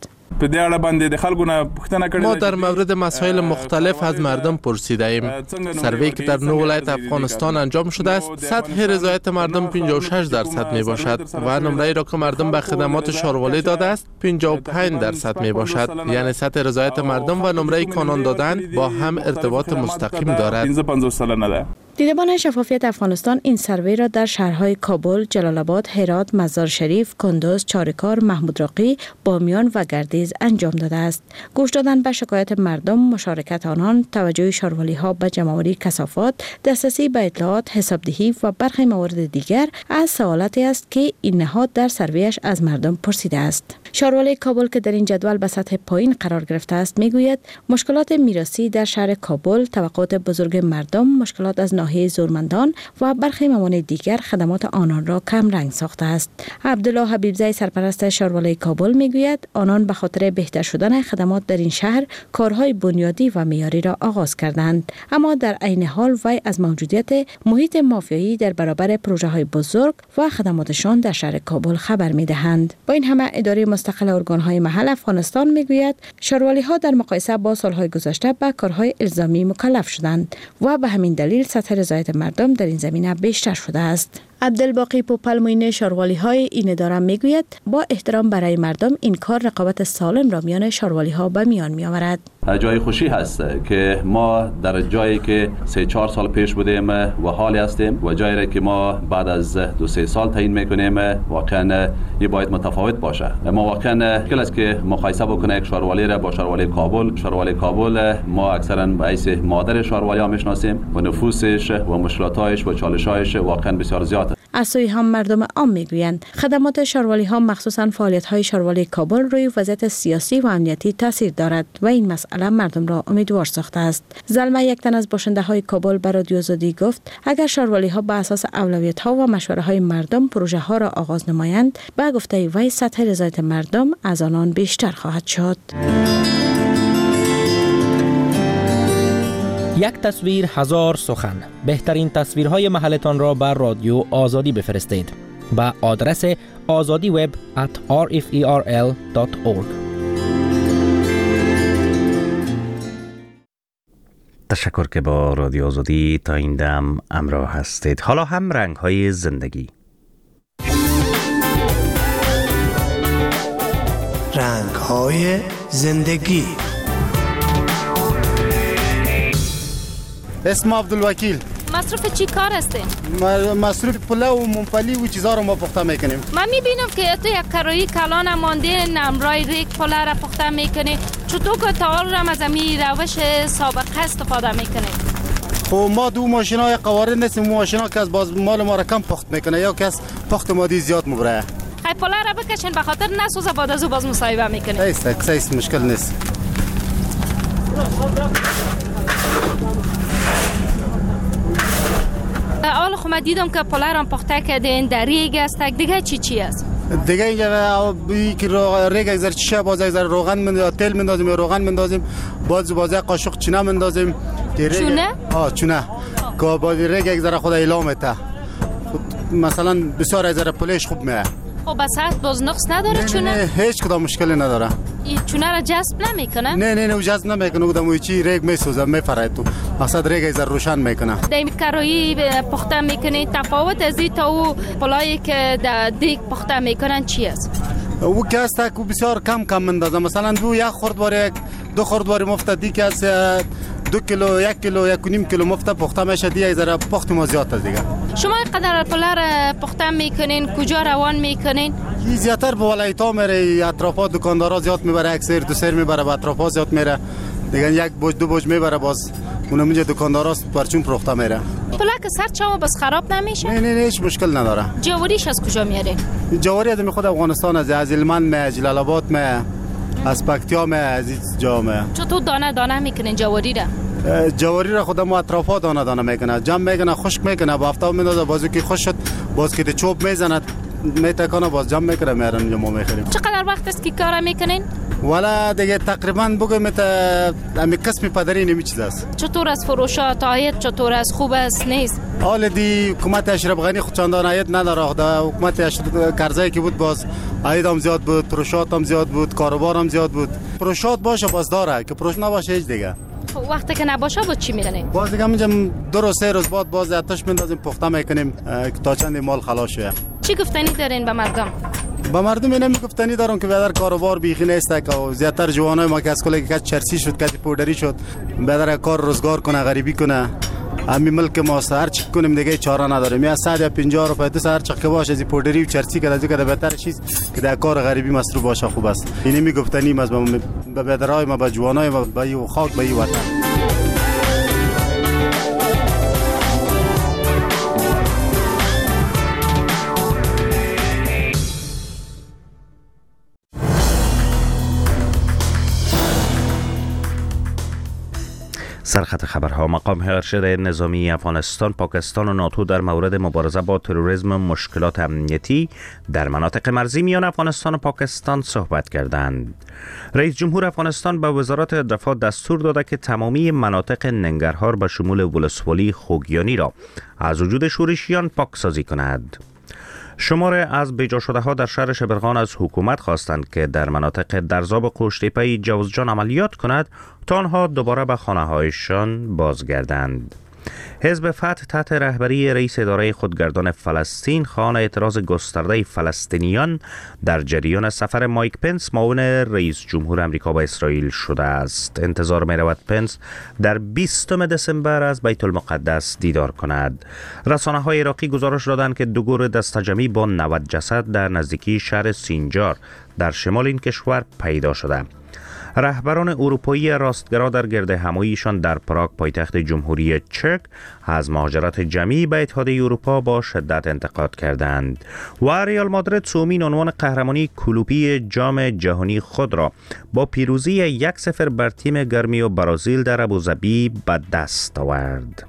ما در مورد مسائل مختلف از مردم پرسیده ایم. سروی که در نه ولایت افغانستان انجام شده است، سطح رضایت مردم پنجاه و شش درصد می باشد و نمره را که مردم به خدمات شاروالی داده است پنجاه و پنج درصد می باشد. یعنی سطح رضایت مردم و نمره کانون دادن با هم ارتباط مستقیم دارد. دیدبان شفافیت افغانستان این سروی را در شهرهای کابل، جلال آباد، هرات، مزار شریف، کندوز، چارکار، محمود راقی، بامیان و گردیز انجام داده است. گوش دادن به شکایت مردم، مشارکت آنان، توجه شاروالی ها به جمع‌آوری کثافات، دسترسی به اطلاعات، حسابدهی و برخی موارد دیگر از سوالاتی است که این نهاد در سرویش از مردم پرسیده است. شاروالی کابل که در این جدول به سطح پایین قرار گرفته است میگوید مشکلات میراثی در شهر کابل، توقعات بزرگ مردم، مشکلات از ناحیه زورمندان و برخی موانع دیگر خدمات آنان را کم رنگ ساخته است. عبدالله حبیبزی سرپرست شاروالی کابل میگوید آنان به خاطر بهتر شدن خدمات در این شهر کارهای بنیادی و معیاری را آغاز کردند، اما در عین حال وی از موجودیت محیط مافیایی در برابر پروژه های بزرگ و خدماتشان در شهر کابل خبر میدهند. با این همه اداره مستقل ارگان‌های محل افغانستان میگوید شاروالی‌ها در مقایسه با سال‌های گذشته به کارهای الزامی مکلف شدند و به همین دلیل سطح رضایت مردم در این زمینه بیشتر شده است. عبدالباقی پوپل معین شاروالی‌های این اداره میگوید با احترام برای مردم این کار رقابت سالم را میان شاروالی‌ها به میان می‌آورد. جای خوشی هست که ما در جایی که سه چهار سال پیش بودیم و حالی هستیم و جایی را که ما بعد از دو سه سال تعیین میکنیم واقعا یه باید متفاوت باشه. ما واقعا کل است که مقایسه بکنه یک شاروالی را با شاروالی کابل. شاروالی کابل ما اکثرا به حیث مادر شاروالی ها میشناسیم و نفوسش و مشکلاتش و چالش‌هایش واقعا بسیار زیاد. از سوی هم مردم عام میگویند خدمات شاروالی ها مخصوصا فعالیت های شاروالی کابل روی وضعیت سیاسی و امنیتی تاثیر دارد و این مسئله مردم را امیدوار ساخته است. زلمه یک تن از باشنده های کابل به رادیو آزادی گفت اگر شاروالی ها به اساس اولویت ها و مشوره های مردم پروژه ها را آغاز نمایند به گفته وی سطح رضایت مردم از آنان بیشتر خواهد شد. یک تصویر هزار سخن. بهترین تصویرهای محلتان را بر رادیو آزادی بفرستید با آدرس azadi web at r f e r l dot org. تشکر که با رادیو آزادی تا این دم همراه هستید. حالا هم رنگ‌های زندگی. رنگ‌های زندگی. اسم عبدالوکیل. مصرف چی کار هستین؟ مصرف پلو و ممپلی و چیزا رو ما پخته میکنیم. من میبینم که تو یک کارایی کلان مانده نمرای ریک پله را پخته میکنی. چطور که تاول را از امی روش سابقه استفاده میکنی؟ خب ما دو ماشین های قوارن نیستیم. ماشین ها که از باز مال ما را کم پخت میکنه یا که از پخت مادی زیاد مبره. خیلی پله را بکشین به خاطر نسوزه بعد از او باز مصاحبه میکنی. ایست ایست مشکل نیست. اول خو من دیدم که پله را پخته کردین در ریگ است. دیگه چی چی است؟ دیگه اینجا که ریگ اگزر چیشه باز اگزر روغن من تیل مندازیم یا روغن مندازیم باز باز قاشق چونه مندازیم. چونه؟ آه چونه که باز ریگ اگزر خود ایلامته مثلا بسیار اگزر پلهش خوب میه. خب بس باز نقص نداره چونه؟ نه هیچ کدام مشکلی نداره. این چونه را جذب نمیکنه؟ نه نه نه جذب نمیکنه. بودم چی ریگ میسوزه میپره تو مقصد ریگ از روشن میکنه. دیم کارایی پخته میکنی تفاوت از این تا او پلایی که در دیگ پخته میکنن چی است؟ او که است که بسیار کم کم مندازه. مثلا دو یک خردوار دو خردوار مفت دیگه است دو کیلو یک کیلو یک و نیم کیلو مفت پخته میشه دیگه ذره پخت ما زیاد است دیگه. شما اینقدر پله را پخته میکنین کجا روان میکنین؟ زیاتر به ولایت‌ها میره اطرافا دکاندارا زیاد میبره یک سر دو سر میبره به اطرافا زیاد میره دیگه یک بوج دو بوج میبره باز اونم اینجا دکاندارا پرچون پخته میره. پله که سر چاو بس خراب نمیشه؟ نه نه نه هیچ مشکل نداره. جواریش از کجا میاره؟ جواری از خود افغانستان از از هلمند می جلال آباد می از پکتیا می از جا می. چطور دانه دانه میکنین جواری را؟ جواری را خودم اطرافات دانه دانه میکنه، جمع میکنه، خشک میکنه، با آفتاب میندازه، بازو که خشک شد باز که چوب میزنه میتکانه باز جمع میکنه میارن اینجا ما میخریم. چقدر وقت است که کار میکنین؟ والا دیگه تقریبا بگم تا امی قسم پدری نمی چیز است. چطور از فروشات آید؟ چطور از خوب است نیست؟ حال دی حکومت اشرف غنی خود چندان آید نداره. دا حکومت اشرف کرزایی که بود باز آید هم زیاد بود، فروشات هم زیاد بود، کاروبار هم زیاد بود. فروشات باشه باز داره که فروش نباشه هیچ دیگه. وقتی که نباشه بود چی میکنین؟ باز دیگه میگم دو روز سه روز بعد باز آتش میندازیم پخته میکنیم تا چند مال خلاص شه. چی گفتنی دارین به مردم؟ با مردم اینم گفتنی دارم که بیادر کاروبار بیخی نیست که زیادتر جوانای ما که از کلی که چرسی شد که پودری شد بیادر کار روزگار کنه غریبی کنه. همین ملک ما هر چی کنیم دیگه چاره نداریم. یا صد یا پنجاه روپیه دو هر چقدر باشه از پودری و چرسی که از که بهتر چیز که در کار غریبی مصروف باشه خوب است. اینی میگفتنیم از به بیادرای ما به جوانای ما به خاک به وطن. سرخط خبرها. مقام ارشد نظامی افغانستان، پاکستان و ناتو در مورد مبارزه با تروریسم و مشکلات امنیتی در مناطق مرزی میان افغانستان و پاکستان صحبت کردند. رئیس جمهور افغانستان به وزارت دفاع دستور داده که تمامی مناطق ننگرهار به شمول ولسوالی خوگیانی را از وجود شورشیان پاکسازی کند. شماره از بیجا شده ها در شهر شبرغان از حکومت خواستند که در مناطق درزاب و قوشتیپه جوزجان عملیات کند تا آنها دوباره به خانه هایشان بازگردند. حزب فتح تحت رهبری رئیس اداره خودگردان فلسطین خواهان اعتراض گسترده فلسطینیان در جریان سفر مایک پنس معاون رئیس جمهور امریکا به اسرائیل شده است. انتظار می رود پنس در بیستم دسامبر از بیت المقدس دیدار کند. رسانه های عراقی گزارش دادند که دو گروه دسته‌جمعی با نود جسد در نزدیکی شهر سینجار در شمال این کشور پیدا شده. رهبران اروپایی راستگرا در گرد هماییشان در پراگ پایتخت جمهوری چک از مهاجرت جمعی به اتحادیه اروپا با شدت انتقاد کردند و ریال مادرید سومین عنوان قهرمانی کلوبی جام جهانی خود را با پیروزی یک صفر بر تیم گرمی و برازیل در ابوظبی به دست آورد.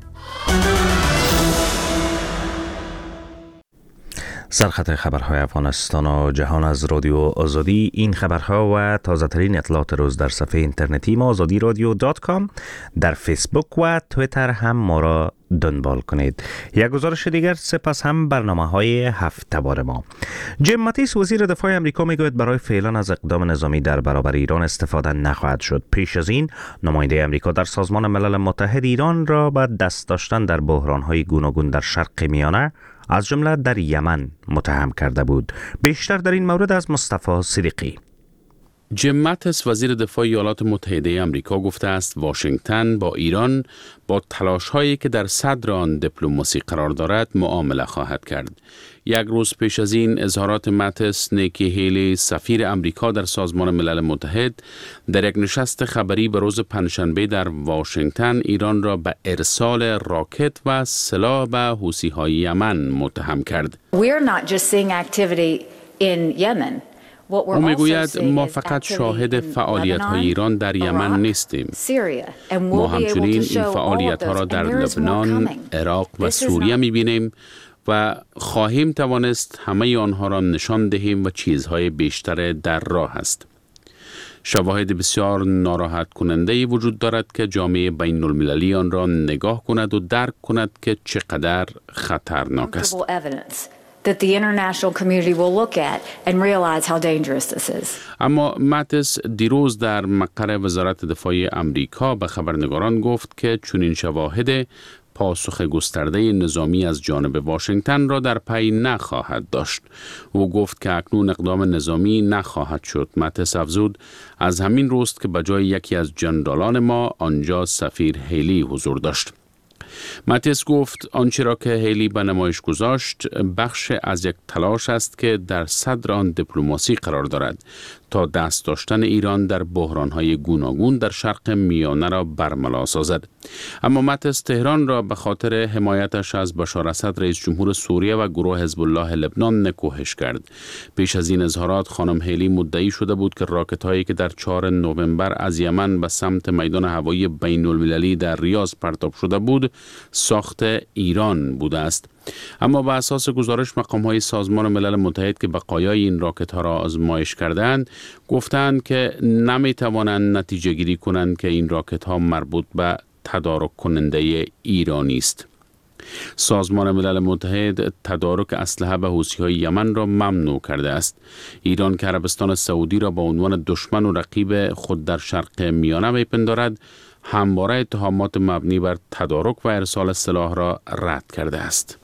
سرخط خبرهای افغانستان و جهان از رادیو آزادی. این خبرها و تازه ترین اطلاعات روز در صفحه اینترنتی ما آزادی رادیو دات کام، در فیسبوک و تویتر هم ما را دنبال کنید. یک گزارش دیگر سپس هم برنامه های هفته بار ما. جیم ماتیس وزیر دفاع امریکا میگوید برای فعلا از اقدام نظامی در برابر ایران استفاده نخواهد شد. پیش از این نماینده امریکا در سازمان ملل متحد ایران را به دست داشتن در بحران‌های گوناگون در شرق میانه از جمله در یمن متهم کرده بود. بیشتر در این مورد از مصطفی صدیقی. جیم ماتیس وزیر دفاع ایالات متحده آمریکا گفته است واشنگتن با ایران با تلاش‌هایی که در صدر آن دیپلماسی قرار دارد معامله خواهد کرد. یک روز پیش از این اظهارات ماتیس، نیکی هیلی سفیر امریکا در سازمان ملل متحد در یک نشست خبری به روز پنجشنبه در واشنگتن ایران را به ارسال راکت و سلاح به حوثی‌های یمن متهم کرد. We're not just seeing activity in Yemen. او میگوید ما فقط شاهد فعالیت های ایران در یمن نیستیم. ما همچنین این فعالیت ها را در لبنان، عراق و سوریه میبینیم و خواهیم توانست همه آنها را نشان دهیم و چیزهای بیشتر در راه است. شواهد بسیار ناراحت کننده وجود دارد که جامعه بین المللی آن را نگاه کند و درک کند که چقدر خطرناک است. that the international community will look at and realize how dangerous this is. اما ماتیس دیروز در مقر وزارت دفاع امریکا به خبرنگاران گفت که چنین شواهد پاسخ گسترده نظامی از جانب واشنگتن را در پی نخواهد داشت. او گفت که اکنون اقدام نظامی نخواهد شد. ماتیس افزود از همین روست که به جای یکی از جنرالان ما آنجا سفیر هیلی حضور داشت. ماتیس گفت آنچه را که هیلی به نمایش گذاشت بخش از یک تلاش است که در صدر آن دیپلماسی قرار دارد تا دست داشتن ایران در بحران‌های گوناگون در شرق میانه را برملا سازد. اما ماتیس تهران را به خاطر حمایتش از بشار اسد رئیس جمهور سوریه و گروه حزب الله لبنان نکوهش کرد. پیش از این اظهارات خانم هیلی مدعی شده بود که راکت‌هایی که در چهارم نوامبر از یمن به سمت میدان هوایی بین المللی در ریاض پرتاب شده بود ساخت ایران بوده است. اما به اساس گزارش مقام‌های سازمان ملل متحد که بقایای این راکت‌ها را آزمایش کردند گفتند که نمی‌توانند نتیجه گیری کنند که این راکت‌ها مربوط به تدارک کننده ایرانی است. سازمان ملل متحد تدارک اسلحه به حوثی‌های یمن را ممنوع کرده است. ایران که عربستان سعودی را به عنوان دشمن و رقیب خود در شرق میانه می‌پندارد، همواره اتهامات مبنی بر تدارک و ارسال سلاح را رد کرده است.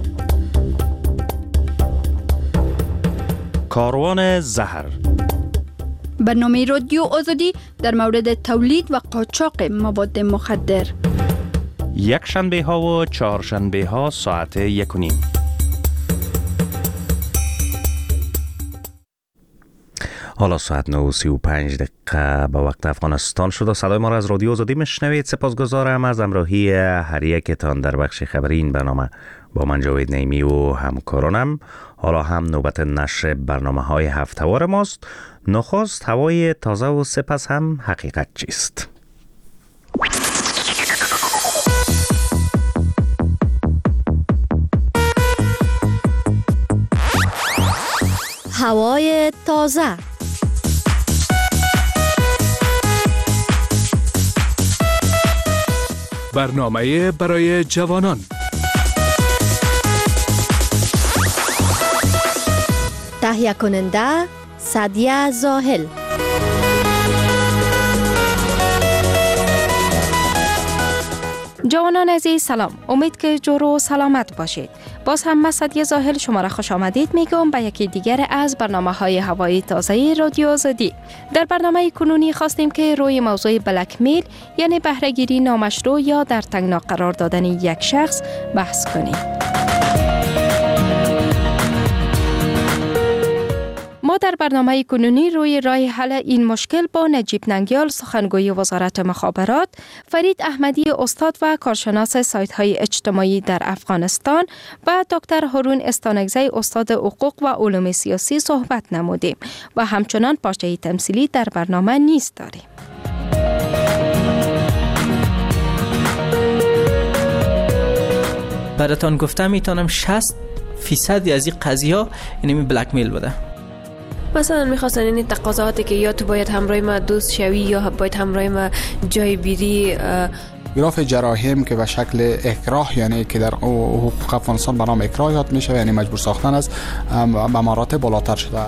کاروان زهر، برنامه رادیو آزادی در مورد تولید و قاچاق مواد مخدر، یک شنبه ها و چهار شنبه ها ساعت یک و نیم. حالا ساعت نه و سی و پنج دقیقه به وقت افغانستان شد و صدای ما را از رادیو آزادی میشنوید. سپاسگزارم از همراهی هر یکتان در بخش خبری این برنامه با من جاوید نعیمی و همکارانم. حالا هم نوبت نشر برنامه های هفته‌وار ماست. نخست هوای تازه و سپس هم حقیقت چیست. هوای تازه. برنامه برای جوانان. تهیه کننده سعدیه زاهل. جوانان عزیز سلام، امید که جور و سلامت باشید. باز هم من سعدیه زاهل شما را خوش آمدید میگم به یکی دیگر از برنامه های هوای تازه رادیو آزادی. در برنامه کنونی خواستیم که روی موضوع بلک میل یعنی بهره‌گیری نامشروع یا در تنگنا قرار دادن یک شخص بحث کنیم. ما در برنامه کنونی روی راه حل این مشکل با نجیب ننگیال سخنگوی وزارت مخابرات، فرید احمدی استاد و کارشناس سایت های اجتماعی در افغانستان و دکتر هارون استانگزی استاد حقوق و علوم سیاسی صحبت نمودیم و همچنان پارچه تمثیلی در برنامه نیز داریم. براتان گفتم میتونم شصت فیصد از این قضیه ها یعنی بلک میل بوده. مثلا میخواستن این تقاضاتی که یا تو باید همراه ما دوست شوی یا باید همراه ما جای بیری. گراف جراحیم که به شکل اکراه یعنی که در حقوق افغانستان به نام اکراه یاد میشه یعنی مجبور ساختن است به مراتب بالاتر شده.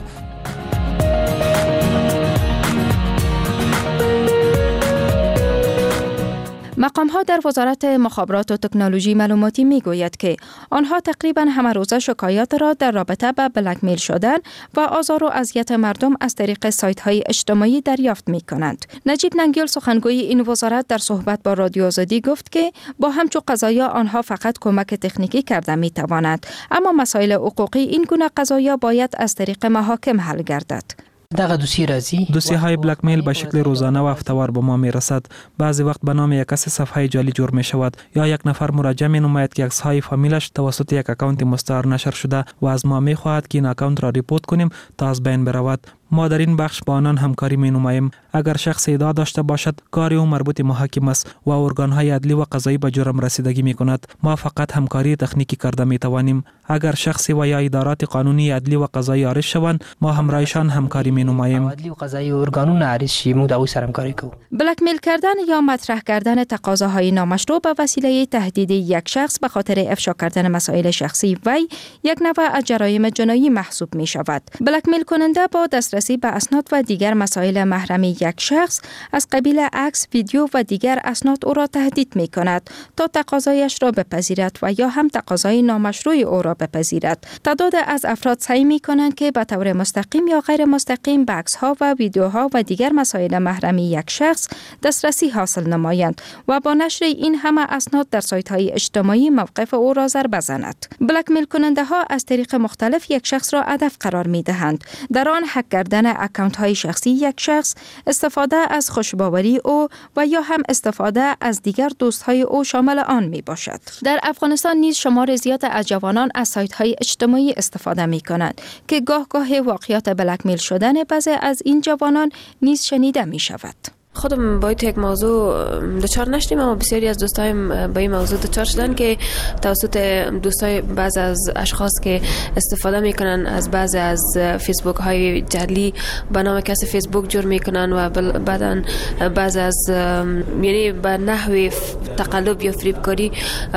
مقام‌ها در وزارت مخابرات و تکنولوژی معلوماتی میگوید که آنها تقریباً همه روزه شکایات را در رابطه با بلک میل شدن و آزار و اذیت مردم از طریق سایت‌های اجتماعی دریافت می‌کنند. نجیب ننگیال سخنگوی این وزارت در صحبت با رادیو آزادی گفت که با همچو قضایا آنها فقط کمک تکنیکی کرده می‌توانند، اما مسائل حقوقی این گونه قضایا باید از طریق محاکم حل گردد. دغه دوسیه راځي دوسیه های بلک میل به شکل روزانه و هفته‌وار به ما می رسد. بعضی وقت به نام یک کس صفحه جعلی جور می شود یا یک نفر مراجعه می نماید که عکس های فامیلش توسط یک اکانت مستعار نشر شده و از ما می خواهد که این اکانت را ریپورت کنیم تا از بین برود. ما در این بخش با آنان همکاری می نماییم. اگر شخص ادعا داشته باشد کار او مربوط محاکم است و ارگان های عدلی و قضایی به جرم رسیدگی می کند، ما فقط همکاری تکنیکی کرده می توانیم. اگر شخصی و یا ادارات قانونی عدلی و قضایی عارض شوند، ما همراهشان همکاری می نماییم. عدلی و قضایی ارگانون عارض شي مو دا سره همکاری کوو. بلک میل کردن یا مطرح کردن تقاضاهای نامشروع به وسیله تهدید یک شخص به خاطر افشا کردن مسائل شخصی وی یک نوع از جرایم جنایی محسوب می شود. بلک میل کننده با دسترسی دسترسی به اسناد و دیگر مسائل محرمی یک شخص از قبیل عکس، ویدیو و دیگر اسناد او را تهدید می کند تا تقاضایش را بپذیرد و یا هم تقاضای نامشروع او را بپذیرد. تعداد از افراد سعی می کنند که به طور مستقیم یا غیر مستقیم به عکس‌ها و ویدیوها و دیگر مسائل محرمی یک شخص دسترسی حاصل نمایند و با نشر این همه اسناد در سایت‌های اجتماعی موقف او را ضربه زند. بلک میل کننده ها از طریق مختلف یک شخص را هدف قرار می دهند. در آن هک کردن اکانت های شخصی یک شخص، استفاده از خوشباوری او و یا هم استفاده از دیگر دوست های او شامل آن می باشد. در افغانستان نیز شمار زیاد از جوانان از سایت های اجتماعی استفاده می کنند که گاه گاه واقعیات بلک میل شدن بعضی از این جوانان نیز شنیده می شود. خودم با یک موضوع دچار نشدیم، اما بسیاری از دوستایم با این موضوع دچار شدن که توسط دوستای بعض از اشخاص که استفاده میکنن از بعض از فیسبوک های جعلی به نام کسی فیسبوک جور میکنن و بعدن بعض از یعنی به نحو تقلب یا فریبکاری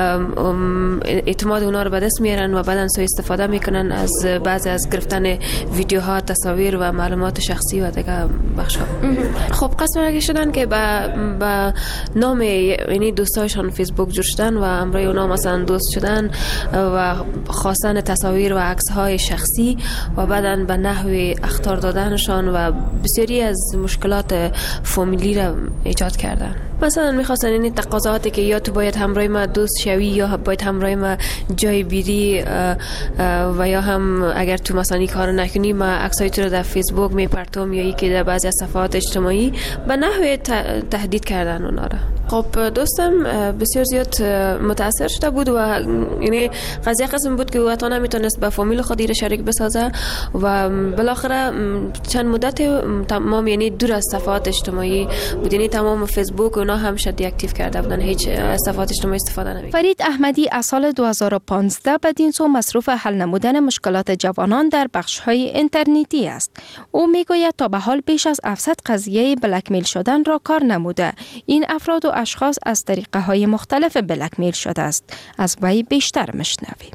اعتماد اونا رو به دست میارن و بعدن سوء استفاده میکنن از بعض از گرفتن ویدیوها، تصاویر و معلومات شخصی و دیگه بخشا. خب قسم شدن که با با نام یعنی دوستایشان فیسبوک جور شدن و امروی اونا مثلا دوست شدن و خواستن تصاویر و عکس های شخصی و بعدن به نحو اخطار دادنشان و بسیاری از مشکلات فامیلی را ایجاد کردن. مثلا میخواستن این تقاضاتی که یا تو باید همراه ما دوست شوی یا باید همراه ما جای بیری و یا هم اگر تو مثلا این کار نکنی ما عکسای تو رو در فیسبوک میپرتم یا یکی در بعضی از صفحات اجتماعی به نحو تهدید کردن اونا را. خب دوستم بسیار زیاد متاثر شده بود و یعنی قضیه قسم بود که او حتی نمیتونست با فامیل خودی را شریک بسازه و بالاخره چند مدت تمام یعنی دور از صفحات اجتماعی بود، یعنی تمام فیسبوک اونا هم شد دیاکتیو کرده بودن، هیچ صفحات اجتماعی استفاده نمی‌کرد. فرید احمدی از سال دو هزار و پانزده بدین سو مصروف حل نمودن مشکلات جوانان در بخش‌های اینترنتی است. او میگوید تا به حال بیش از هفتصد قضیه بلک میل شدن را کار نموده. این افراد و اشخاص از طریقه های مختلف بلک میل شده است. از وی بیشتر مشنویم.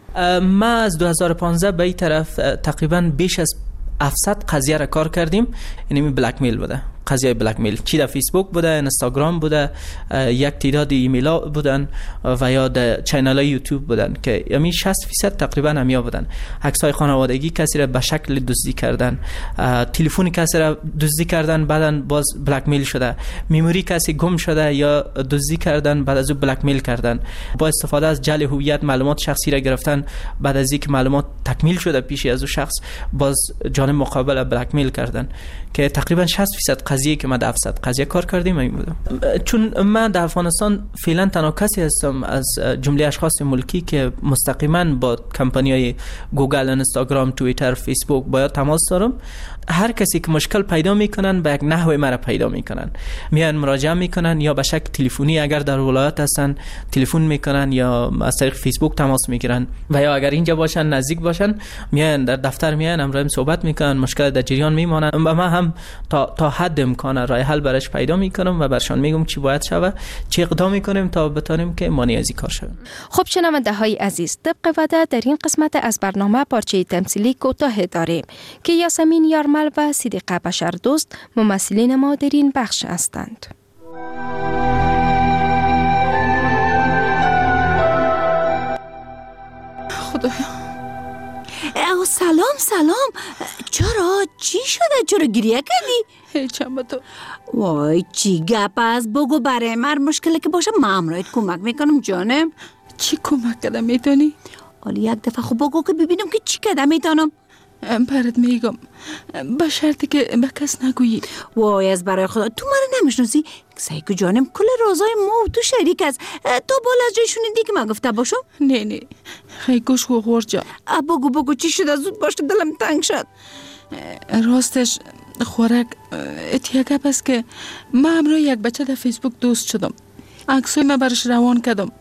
ما از دو هزار و پانزده به این طرف تقریبا بیش از هفتصد قضیه را کار کردیم. یعنی بلک میل بوده، قضیه بلک میل، چی در فیسبوک بوده، اینستاگرام بوده، یک تعداد ایمیل ها بودن و یا در چینل های یوتیوب بودن که یعنی شصت فیصد تقریبا همیا بودن. عکس های خانوادگی کسی را به شکل دزدی کردن، تلفن کسی را دزدی کردن بعدن باز بلک میل شده، مموری کسی گم شده یا دزدی کردن بعد از او بلک میل کردن، با استفاده از جعل هویت معلومات شخصی را گرفتن، بعد از اینکه معلومات تکمیل شده پیش از او شخص باز جانب مقابل بلک میل کردن که تقریبا شصت فیصد قضیه که ما در هفتصد قضیه کار کردیم این بودم. چون من در افغانستان فعلا تنها کسی هستم از جمله اشخاص ملکی که مستقیما با کمپانی‌های گوگل، اینستاگرام، توییتر، فیسبوک باید تماس دارم. هر کسی که مشکل پیدا میکنن به یک نحوی مرا پیدا میکنن، میان مراجعه میکنن یا به شکل تلفنی اگر در ولایت هستن تلفن میکنن یا از طریق فیسبوک تماس میگیرن و یا اگر اینجا باشن نزدیک باشن میان در دفتر میان امروز صحبت میکنن، مشکل در جریان میمونن و ما هم تا تا حد امکان راه حل برش پیدا میکنم و برشان میگم چی باید شود، چه اقدام میکنیم تا بتونیم که مانع از این کار شویم. خب شنونده های عزیز، طبق وعده در این قسمت از برنامه پارچه تمثیلی کوتاه داریم که یاسمین یارمل و صدیقه بشردوست ممثلین ما در این بخش هستند. خدایا. او سلام سلام، چرا؟ چی شده؟ چرا گریه کردی؟ هیچم با تو. وای چی گپ است؟ بگو برای من مشکلی که باشه من امرایت کمک میکنم جانم. چی کمک کردم میتونی؟ حالا یک دفعه خب بگو که ببینم که چی کردم میتونم. برات میگم به شرطی که به کس نگویی. وای از برای خدا تو من نمیشناسی؟ سایکو جانم کل رازای ما و تو شریک است. تو بالا از جای شنیدی که من گفته باشم؟ نه نه خیلی گوش و غور جا. بگو بگو چی شده؟ زود باش که دلم تنگ شد. راستش خوراک اتیا گپ است که من امروز یک بچه در فیسبوک دوست شدم، عکسای من برش روان کردم.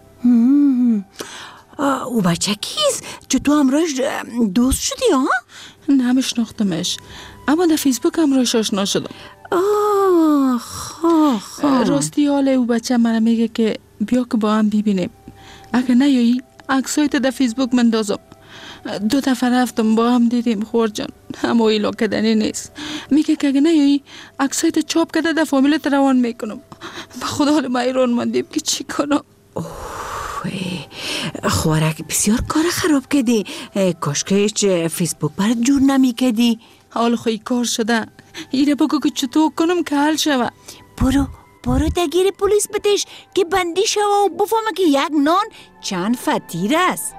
او بچه کیست؟ چه تو امروز دوست شدی ها؟ نمیشناختمش اما در فیسبوک امروز آشنا شدم. آه خواه خواه راستی حال او بچه من میگه که بیا که با هم ببینیم، اگه نیایی عکسای تو در فیسبوک مندازم دو دفعه رفتم با هم دیدیم خور جان، اما ایلا کدنی نیست. میگه که اگه نیایی عکسایت چاپ کرده در فامیلت روان میکنم. به خدا حال ما ایران ماندیم که چی کنم. خوارک بسیار کار خراب کردی. کاش که هیچ فیسبوک برات جور نمی کردی. حال خوی کار شده. ایره بگو که چطور کنم که حل شوه. برو برو دگیر پلیس بتش که بندی شوه و بفهمه که یک نان چند فطیر است.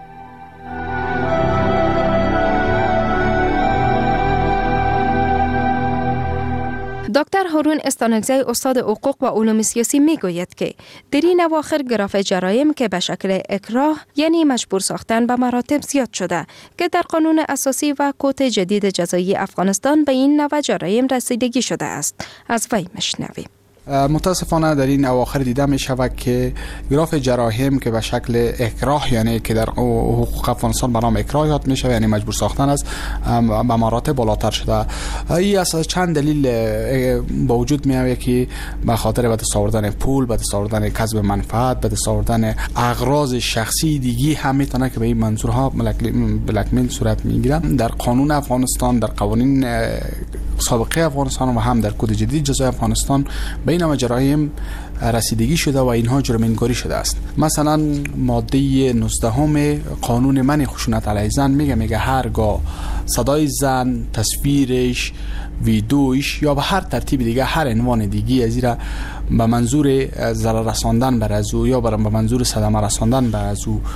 دکتر هارون استانکزی استاد حقوق و علوم سیاسی می گوید که در این اواخر گراف جرایم که به شکل اکراه یعنی مجبور ساختن به مراتب زیاد شده که در قانون اساسی و کد جدید جزایی افغانستان به این نوع جرایم رسیدگی شده است. از وی مشنویم. متاسفانه در این اواخر دیده می شود که گراف جرایم که به شکل اکراه یعنی که در حقوق افغانستان به نام اکراه یاد می شود یعنی مجبور ساختن است به مراتب بالاتر شده. این از چند دلیل با وجود می آید که به خاطر به دست آوردن پول، به دست آوردن کسب منفعت، به دست آوردن اغراض شخصی دیگی هم میتونه که به این منظورها بلکمیل صورت میگیره. در قانون افغانستان، در قوانین سابقه افغانستان و هم در کد جدید جزای افغانستان به این نوع جرایم رسیدگی شده و اینها جرم‌انگاری شده است. مثلا ماده نوزده هم قانون منع خشونت علیه زن میگه میگه هرگاه صدای زن، تصویرش، ویدیوش یا به هر ترتیب دیگه هر عنوان دیگه از این به منظور ضرر رساندن بر از او یا به منظور صدمه رساندن بر از او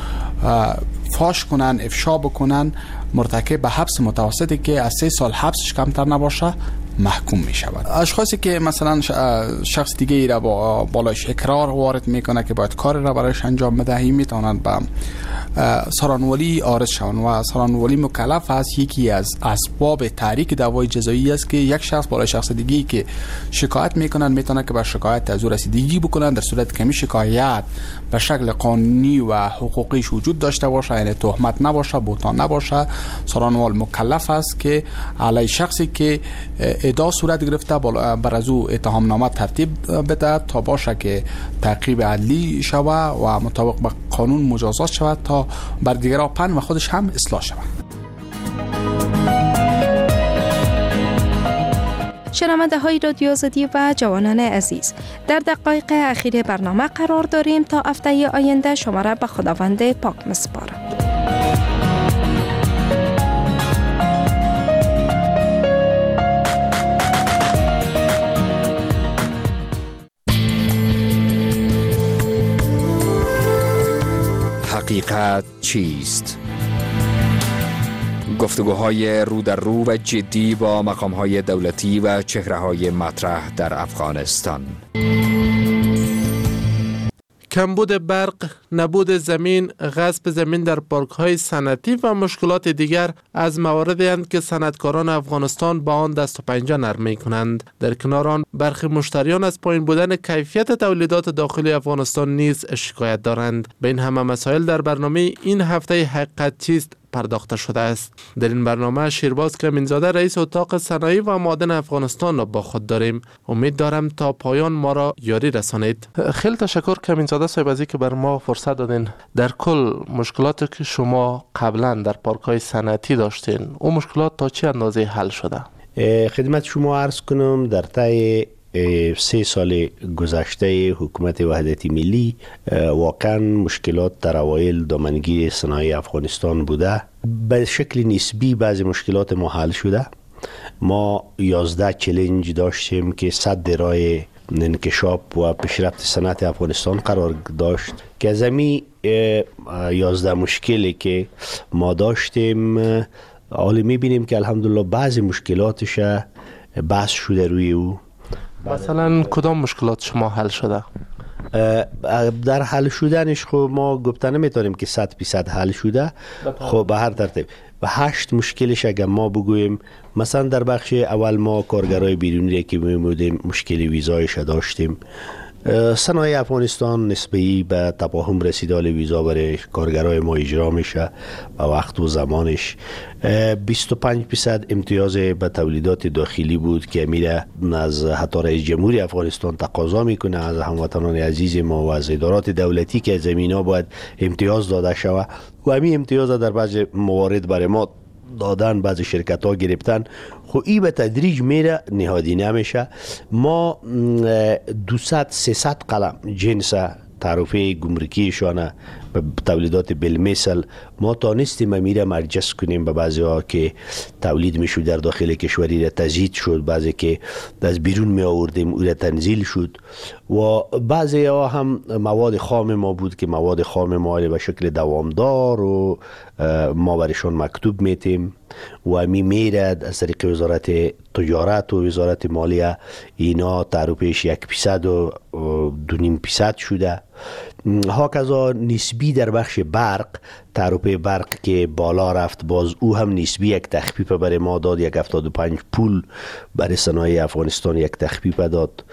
فاش کنن، افشا بکنن، مرتکب به حبس متوسطی که از سه سال حبسش کمتر نباشه محکوم می شود. اشخاصی که مثلا شخص دیگه ای را با بالایش اقرار وارد میکنه که باید کار را برایش انجام بده، این میتونند به سرانولی عارض شوند و سرانولی مکلف است. یکی از اسباب تحریک دعوای جزایی است که یک شخص بالای شخص دیگه که شکایت میکنن میتونه که به شکایت از او رسیدگی بکنن در صورت که می شکایت به شکل قانونی و حقوقیش وجود داشته باشه، یعنی تهمت نباشه، بهتان نباشه. سرانوال مکلف است که علی شخصی که ادعا صورت گرفته بر از او اتهام نامه ترتیب بده تا باشه که تعقیب عدلی شوه و مطابق با قانون مجازات شود تا بر دیگران پند و خودش هم اصلاح شود. شنونده های رادیو آزادی و جوانان عزیز، در دقایق اخیر برنامه قرار داریم تا هفته آینده شما را به خداوند پاک می‌سپارم. حقیقت چیست؟ گفتگوهای رو در رو و جدی با مقام‌های دولتی و چهره‌های مطرح در افغانستان. کمبود برق، نبود زمین، غصب زمین در پارک‌های صنعتی و مشکلات دیگر از مواردی اند که صنعتکاران افغانستان با آن دست و پنجه نرم می‌کنند. در کنار آن برخی مشتریان از پایین بودن کیفیت تولیدات داخلی افغانستان نیز شکایت دارند. به این همه مسائل در برنامه این هفته حقیقت چیست پرداخته شده است. در این برنامه شیرباز کمینزاده رئیس اتاق صنایع و معادن افغانستان را با خود داریم. امید دارم تا پایان ما را یاری رسانید. خیلی تشکر کمینزاده صاحب از اینکه بر ما فرصت دادین. در کل مشکلاتی که شما قبلا در پارک‌های صنعتی داشتین، اون مشکلات تا چه اندازه حل شده؟ خدمت شما عرض کنم در طی سه سال گذشته حکومت وحدت ملی واقعا مشکلات در اوایل دامنگیر صنایع افغانستان بوده. به شکل نسبی بعضی مشکلات ما حل شده. ما یازده چالش داشتیم که صد راه انکشاف و پیشرفت صنعت افغانستان قرار داشت که از همین یازده مشکلی که ما داشتیم حالا میبینیم که الحمدلله بعضی مشکلاتش بحث شده روی او. مثلا کدام مشکلات شما حل شده؟ در حل شدنش خب ما گفته نمیتونیم که صد فیصد حل شده. خب به هر ترتیب و هشت مشکلش اگر ما بگوییم، مثلا در بخش اول ما کارگرای بیرونی که میمودیم مشکل ویزایش داشتیم، صنایع افغانستان نسبی به تفاهم رسیدال ویزا برای کارگرای ما اجرا میشه و وقت و زمانش. بیست و پنج درصد امتیاز به تولیدات داخلی بود که میره از حتی رئیس جمهوری افغانستان تقاضا میکنه از هموطنان عزیز ما و از ادارات دولتی که زمینا باید امتیاز داده شود و همین امتیاز در بعض موارد برای ما دادن، بعض شرکت ها گرفتن. خب این به تدریج میره نهادی نمیشه. ما دویست سیصد قلم جنس تعرفه گمرکیشان به تولیدات بالمثل ما تانستیم میره مرجس کنیم به بعضی ها که تولید میشود در داخل کشوری را تزیید شد، بعضی که از بیرون می آوردیم او را تنزیل شد و بعضی ها هم مواد خام ما بود که مواد خام ما به شکل دوامدار و ما برشان مکتوب میتیم و همی میره از طریق وزارت تجارت و وزارت مالیه اینا تعرفهش یک پیصد و دو نیم پیصد شده. هاکذا نسبی در بخش برق، تعرفه برق که بالا رفت باز او هم نسبی یک تخفیف برای ما داد، یک هفتاد و پنج پول برای صنایع افغانستان یک تخفیف داد.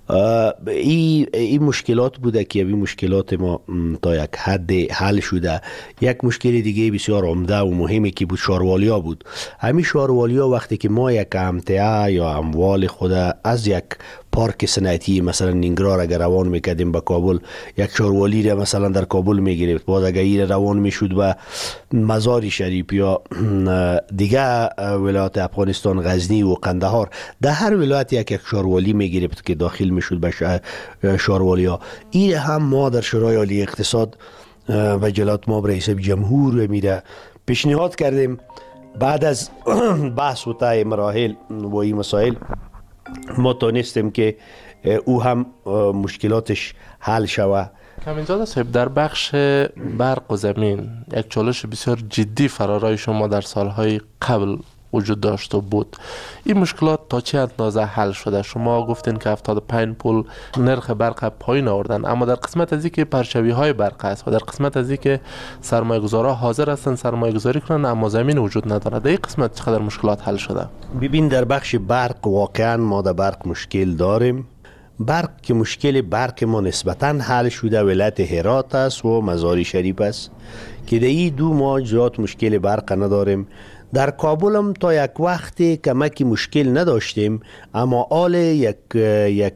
این ای مشکلات بوده که این مشکلات ما تا یک حد حل شده. یک مشکل دیگه بسیار عمده و مهمی که بود شاروالیا بود. همین شاروالیا وقتی که ما یک امتعه یا اموال خود از یک پارک صنعتی مثلا نینگرار اگر روان میکردیم به کابل، یک شاروالی را مثلا در کابل میگرفت، باز اگر این روان میشد به مزار شریف یا دیگه ولایت افغانستان غزنی و قندهار، در هر ولایت یک یک شاروالی میگرفت که داخل میشد به شاروالیا. این هم ما در شورای عالی اقتصاد و جلات ما رئیس جمهور میره پیشنهاد کردیم. بعد از بحث و طی مراحل و این مسائل ما تانستیم که او هم مشکلاتش حل شود. کامینزاده صاحب، در بخش برق و زمین یک چالش بسیار جدی فرارای شما در سالهای قبل وجود داشت و بود. این مشکلات تا چه اندازه حل شده؟ شما گفتین که هفتاد و پنج پول نرخ برق پایین آوردن، اما در قسمت از اینکه پرچوی های برق است و در قسمت از اینکه سرمایه گذارا حاضر هستن سرمایه گذاری کنن اما زمین وجود نداره، در این قسمت چقدر مشکلات حل شده؟ ببین در بخش برق واقعا ما در برق مشکل داریم. برق که مشکل برق ما نسبتا حل شده ولایت هرات است و مزار شریف است که در این دو ما جات مشکل برق نداریم. در کابل هم تا یک وقتی کمکی مشکل نداشتیم، اما آل یک یک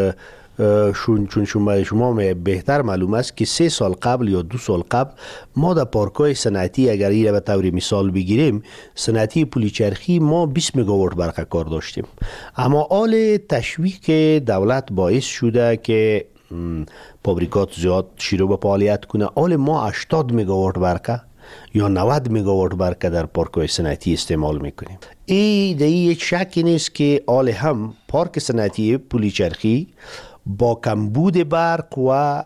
شون چون شما شما بهتر معلوم است که سه سال قبل یا دو سال قبل ما در پارکای صنعتی اگر این به طور مثال بگیریم، صنعتی پلیچرخی ما بیست مگاوات برق کار داشتیم، اما آل تشویق دولت باعث شده که فابریکات زیاد شروع به فعالیت کنه. آل ما هشتاد مگاوات برق یا نود مگاوات برق در پارک‌های صنعتی استعمال میکنیم. این دیگه یک شکی نیست که آل هم پارک صنعتی پلیچرخی با کمبود برق و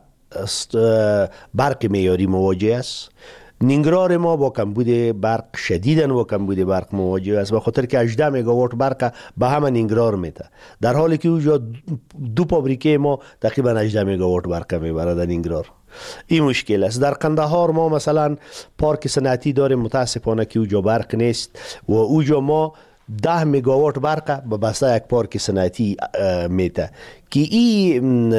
برق معیاری مواجه است. نینگرار ما با کمبود برق شدیداً با کمبود برق مواجه است، به خاطر که هجده مگاوات برق به همه نینگرار میده، در حالی که اونجا دو فابریکه ما تقریبا هجده مگاوات برق میبره در نینگرار. این مشکل است. در قندهار ما مثلا پارک صنعتی داریم، متاسفانه که اونجا برق نیست و اونجا ما ده مگاوات برق به بسته یک پارک صنعتی میده که این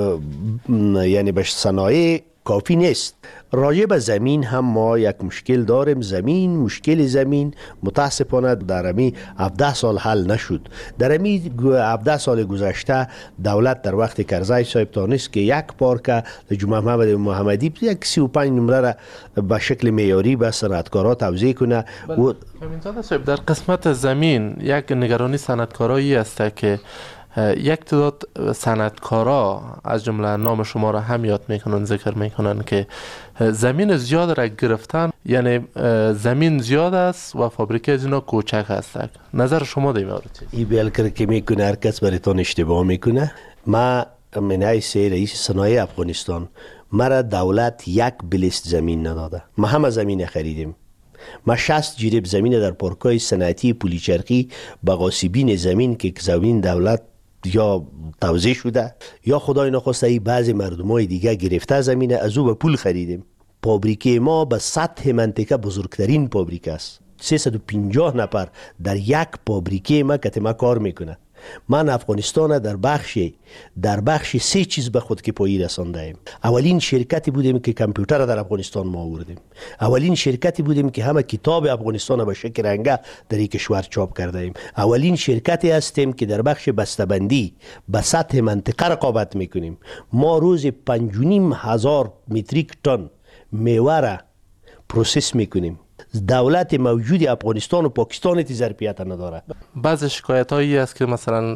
یعنی به صنایع کافی نیست. راجع به زمین هم ما یک مشکل داریم. زمین مشکل زمین متاسفانه در امی هفده سال حل نشد. در امی هفده سال گذشته دولت در وقت کرزی صاحب تانست که یک پارک جمعه محمد محمدی یک سی و پنج نمره را به شکل معیاری به صنعتکارا توزیع کنه. و کامینزاده صاحب، در قسمت زمین یک نگرانی صنعتکارایی است که یک تعداد صنعتکارا از جمله نام شما را هم یاد میکنن، ذکر میکنن که زمین زیاد را گرفتن، یعنی زمین زیاد است و فابریکه از اینا کوچک است. نظر شما در این مورد؟ این بیلکر که میکنه هر کس برایتان اشتباه میکنه. ما من حیث رئیس صنایع افغانستان مرا دولت یک بلیست زمین نداده. ما همه زمین خریدیم. ما شصت جریب زمین در پارکای صنعتی پلیچرخی به غاصبین زمین که زمین دولت یا توزیع شده یا خدای نخواسته ای بعضی مردمای دیگه گرفته زمینه، از او به پول خریدیم. فابریکه ما به سطح منطقه بزرگترین فابریکه است. سیصد و پنجاه نفر در یک فابریکه ما که ما کار میکنه. من افغانستان در بخشی در بخش سه چیز به خود کفایی رسانده ایم. اولین شرکتی بودیم که کامپیوتر در افغانستان ما آوردیم. اولین شرکتی بودیم که همه کتاب افغانستان به شکل رنگه در این کشور چاپ کرده ایم. اولین شرکتی هستیم که در بخش بسته‌بندی به سطح منطقه رقابت میکنیم. ما روز پنج و نیم هزار متریک تن میوه را پروسس میکنیم. دولت موجود افغانستان و پاکستان تی ظرفیت نداره. بعض شکایت هایی است که مثلا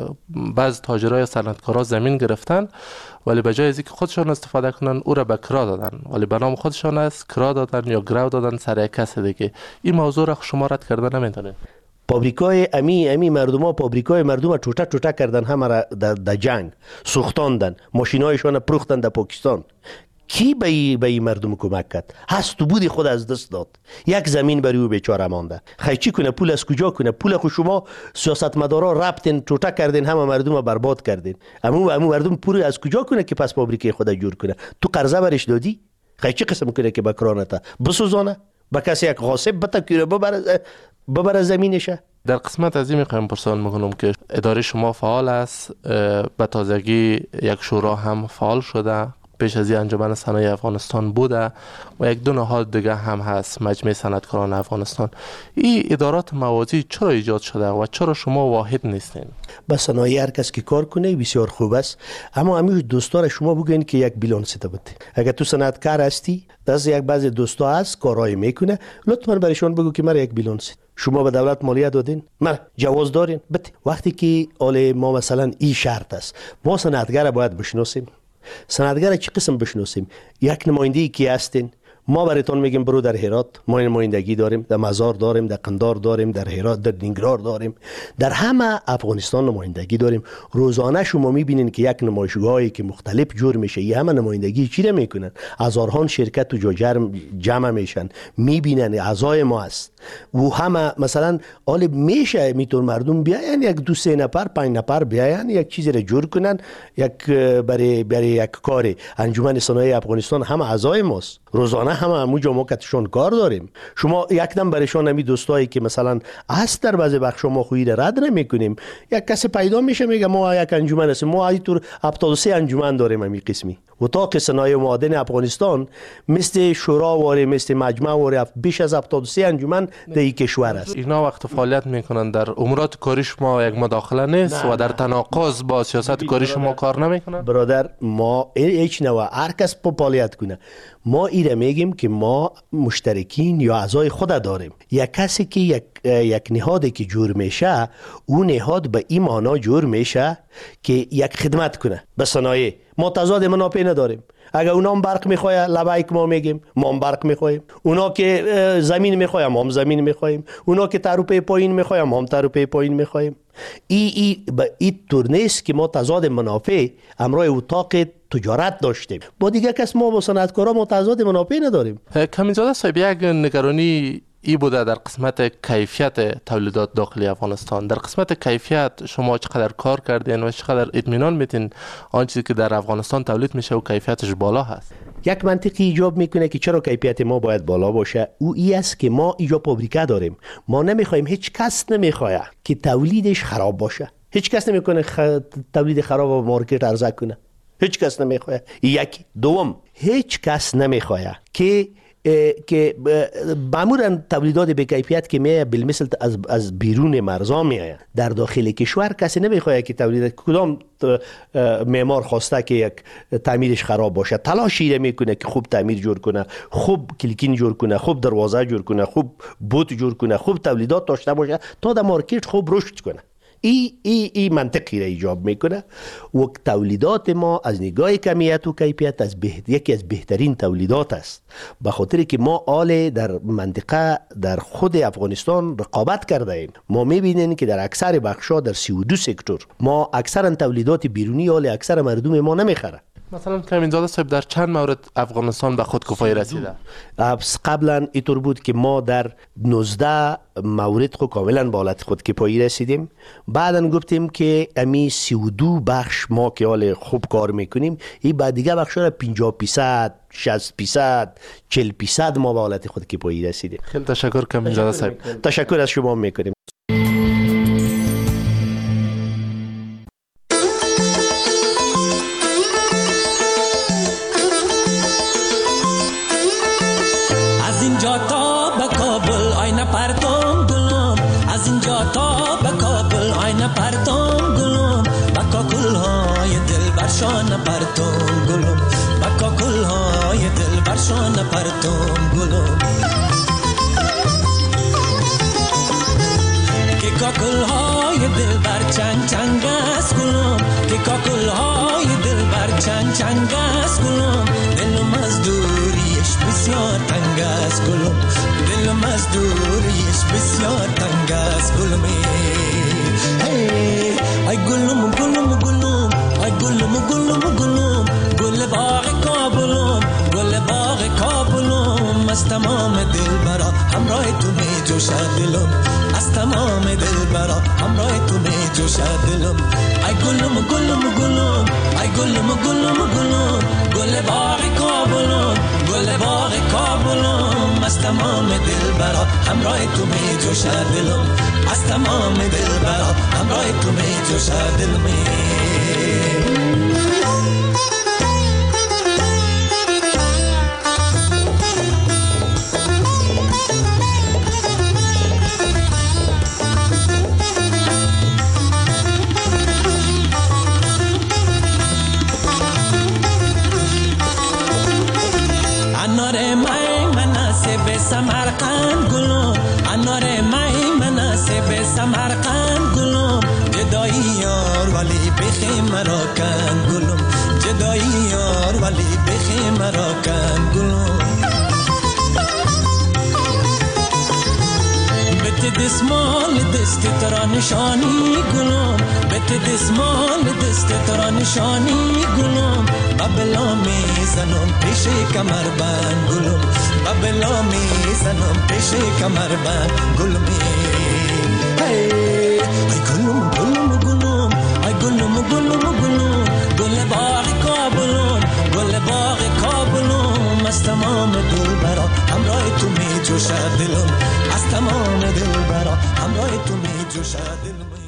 بعض تاجرای صنعتکارا زمین گرفتن ولی به جای از اینکه خودشان استفاده کنن او را به کرا دادن، ولی به نام خودشان است کرا دادن یا گرو دادن سر یک کس دیگه. این موضوع را شما رد کردن نمیتونه؟ پابریکای امی امی مردم ها پابریکای مردم ټوټه ټوټه کردن، همه را در جنگ سوختاندن، ماشینایشان پروختن در پاکستان. کی به ای به ای مردم کمک کرد؟ هست و بودی خود از دست داد. یک زمین برای او بیچاره مانده. خیلی چی کنه؟ پول از کجا کنه؟ پول خو شما سیاستمدارا ربطین ټوټه کردین، همه مردم رو برباد کردین. اما اما مردم پول از کجا کنه که پس فابریکه خود جور کنه؟ تو قرضه برش دادی؟ خیلی چی قسم کنه که بکرانته بسوزانه؟ با کسی یک غاصب بتکیره ببره ببره زمینشه؟ در قسمت از این میخوایم پرسان میکنم که اداره شما فعال است، به تازگی یک شورا هم فعال شده، پیش از این انجمن صنایع افغانستان بوده و یک دو نهاد دیگه هم هست، مجمع صنعتکاران افغانستان. این ادارات موازی چرا ایجاد شده و چرا شما واحد نیستین؟ با صنایع هر کس که کار کنه بسیار خوب است، اما همیشه دوستار شما بگین که یک بیلانس بده. اگر تو صنعتکار هستی، دست یک بعضی دوستا هست کارای میکنه، لطفا برایشون بگو که مرا یک بیلانس شما به دولت مالیات دادین، من جواز دارین بده. وقتی که اول ما مثلا این شرط است، ما صنعتگر باید بشناسیم. صنعتگر چه قسم بشناسیم؟ یک نمایندگی کی هستین؟ ما براتون میگیم برو در هرات، ما نمایندگی داریم، در مزار داریم، در قندار داریم، در هرات، در نینگرار داریم، در همه افغانستان نمایندگی داریم. روزانه شما میبینین که یک نمایشگاهی که مختلف جور میشه، این همه نمایندگی چی را میکنن؟ هزاران شرکت تو جا جمع میشن، میبینن اعضای ما است و همه مثلا حال میشه میتون مردم بیاین یک دو سه نفر پنج نفر بیاین یک چیزی را جور کنن، یک برای برای یک کار انجمن صنایع افغانستان همه اعضای ماست. روزانه همه همونجا ما کتشون کار داریم. شما یک دم برشان همی دوستایی که مثلا هست در بعضی بخش ما خویی را رد نمیکنیم، یک کسی پیدا میشه میگه ما یک انجمن هستیم، ما اینطور هفتاد و سه انجمن داریم همی قسمی. اتاق صنایع معدن افغانستان مثل شورا واره، مثل مجمع واره، بیش از هفتاد و سه انجمن در این کشور است. اینا وقت فعالیت میکنن در امورات کاری شما یک مداخله نیست و در تناقض با سیاست کاری شما کار نمیکنن؟ برادر ما هیچ نوع هر کس فعالیت کنه، ما ایره میگیم که ما مشترکین یا اعضای خود داریم. یک کسی که یک یک نهادی که جور میشه، اون نهاد به این معنا جور میشه که یک خدمت کنه به صنایع. ما تضاد منافع نداریم. اگر اونا هم برق میخواه لبایک ما میگیم، ما هم برق میخوایم. اونا که زمین میخواه ما هم زمین میخوایم. اونا که تروپه پایین میخواه ما هم تروپه پایین میخوایم. ای ای به این طور نیست که ما تضاد منافع امرای اتاق تجارت داشتیم. با دیگه کس ما با صنعتکارا ما تضاد منافع نداریم. کامینزاده صاحب، یک نگرانی ای بوده در قسمت کیفیت تولیدات داخلی افغانستان. در قسمت کیفیت شما چقدر کار کردین و چقدر اطمینان میتین آن چیزی که در افغانستان تولید میشه و کیفیتش بالا هست؟ یک منطقی ایجاب میکنه که چرا کیفیت ما باید بالا باشه. او ای است که ما اینجا فابریکه داریم، ما نمیخوایم، هیچ کس نمیخواد که تولیدش خراب باشه. هیچ کس نمیکنه خ... تولید خراب و مارکت عرضه کنه. هیچ کس نمیخواد. یک دوم، هیچ کس نمیخواد که که معمولا تولیدات به کیفیت که میایه بالمثل از از بیرون مرزا میایه، در داخل کشور کسی نمیخواد که تولید. کدام معمار خواسته که یک تعمیرش خراب باشه؟ تلاشی میکنه که خوب تعمیر جور کنه، خوب کلیکین جور کنه، خوب دروازه جور کنه، خوب بوت جور کنه، خوب تولیدات داشته باشه تا در مارکت خوب رشد کنه. ای ای ای منطقی را ایجاب میکنه و تولیدات ما از نگاه کمیت و کیفیت از بهت... یکی از بهترین تولیدات است، به خاطر که ما آل در منطقه در خود افغانستان رقابت کرده ایم. ما میبینیم که در اکثر بخشا در سی و دو سکتور ما اکثر تولیدات بیرونی آل اکثر مردم ما نمیخره. مثلا کامینزاده صاحب در چند مورد افغانستان به خودکفایی رسیده؟ قبلا اینطور بود که ما در نوزده مورد خود کاملا به حالت خودکفایی رسیدیم. بعدا گفتیم که امی سی و دو بخش ما که حال خوب کار میکنیم، این بعد دیگه بخش را پنجاه درصد، شصت درصد، چهل درصد ما به حالت خودکفایی رسیدیم. خیلی تشکر کامینزاده صاحب. تشکر از شما میکنیم. برشان پرتم گلم با کاکل‌های دل برشان پرتم گلم با کاکل‌های دل برشان پرتم گلم که کاکل‌های دل بر چنگ چنگ است گلم که کاکل‌های دل بر چنگ چنگ است گلم دلم از دوریش بسیار تنگ است گلم دلم از دوریش بسیار تنگ است گلم ای گلم گلم گلم ای گلم گلم گلم گل باغ کابلم گل باغ کابلم از تمام دل برا همراه تو می جوشد دلم از تمام دل برا همراه تو می جوشد دلم ای گلم گلم گلم ای گلم گلم گلم گل باغ کابلم گل باغ کابلم از تمام دل برا همراه تو می جوشد دلم از تمام دل برا همراه تو می جوشد دلم انار مای مناسب سمرقند گلم انار مای مناسب سمرقند گلم جدایی یار ولی بخی مرا کن گلم جدایی یار ولی بخی مرا کن گلم بت دسمال دست ترا نشانی گلم بت دسمال دست ترا نشانی گلم بابلا می زنم پیش کمر بند گلم بابلا می زنم پیش کمر بند گلم ای گلم گلم گلم ای گلم گلم گلم گل باغ کابلم گل باغ کابلم از تمام دل برا همراه تو می جوشد دلم از تمام دل برا همراه تو می جوشد دلم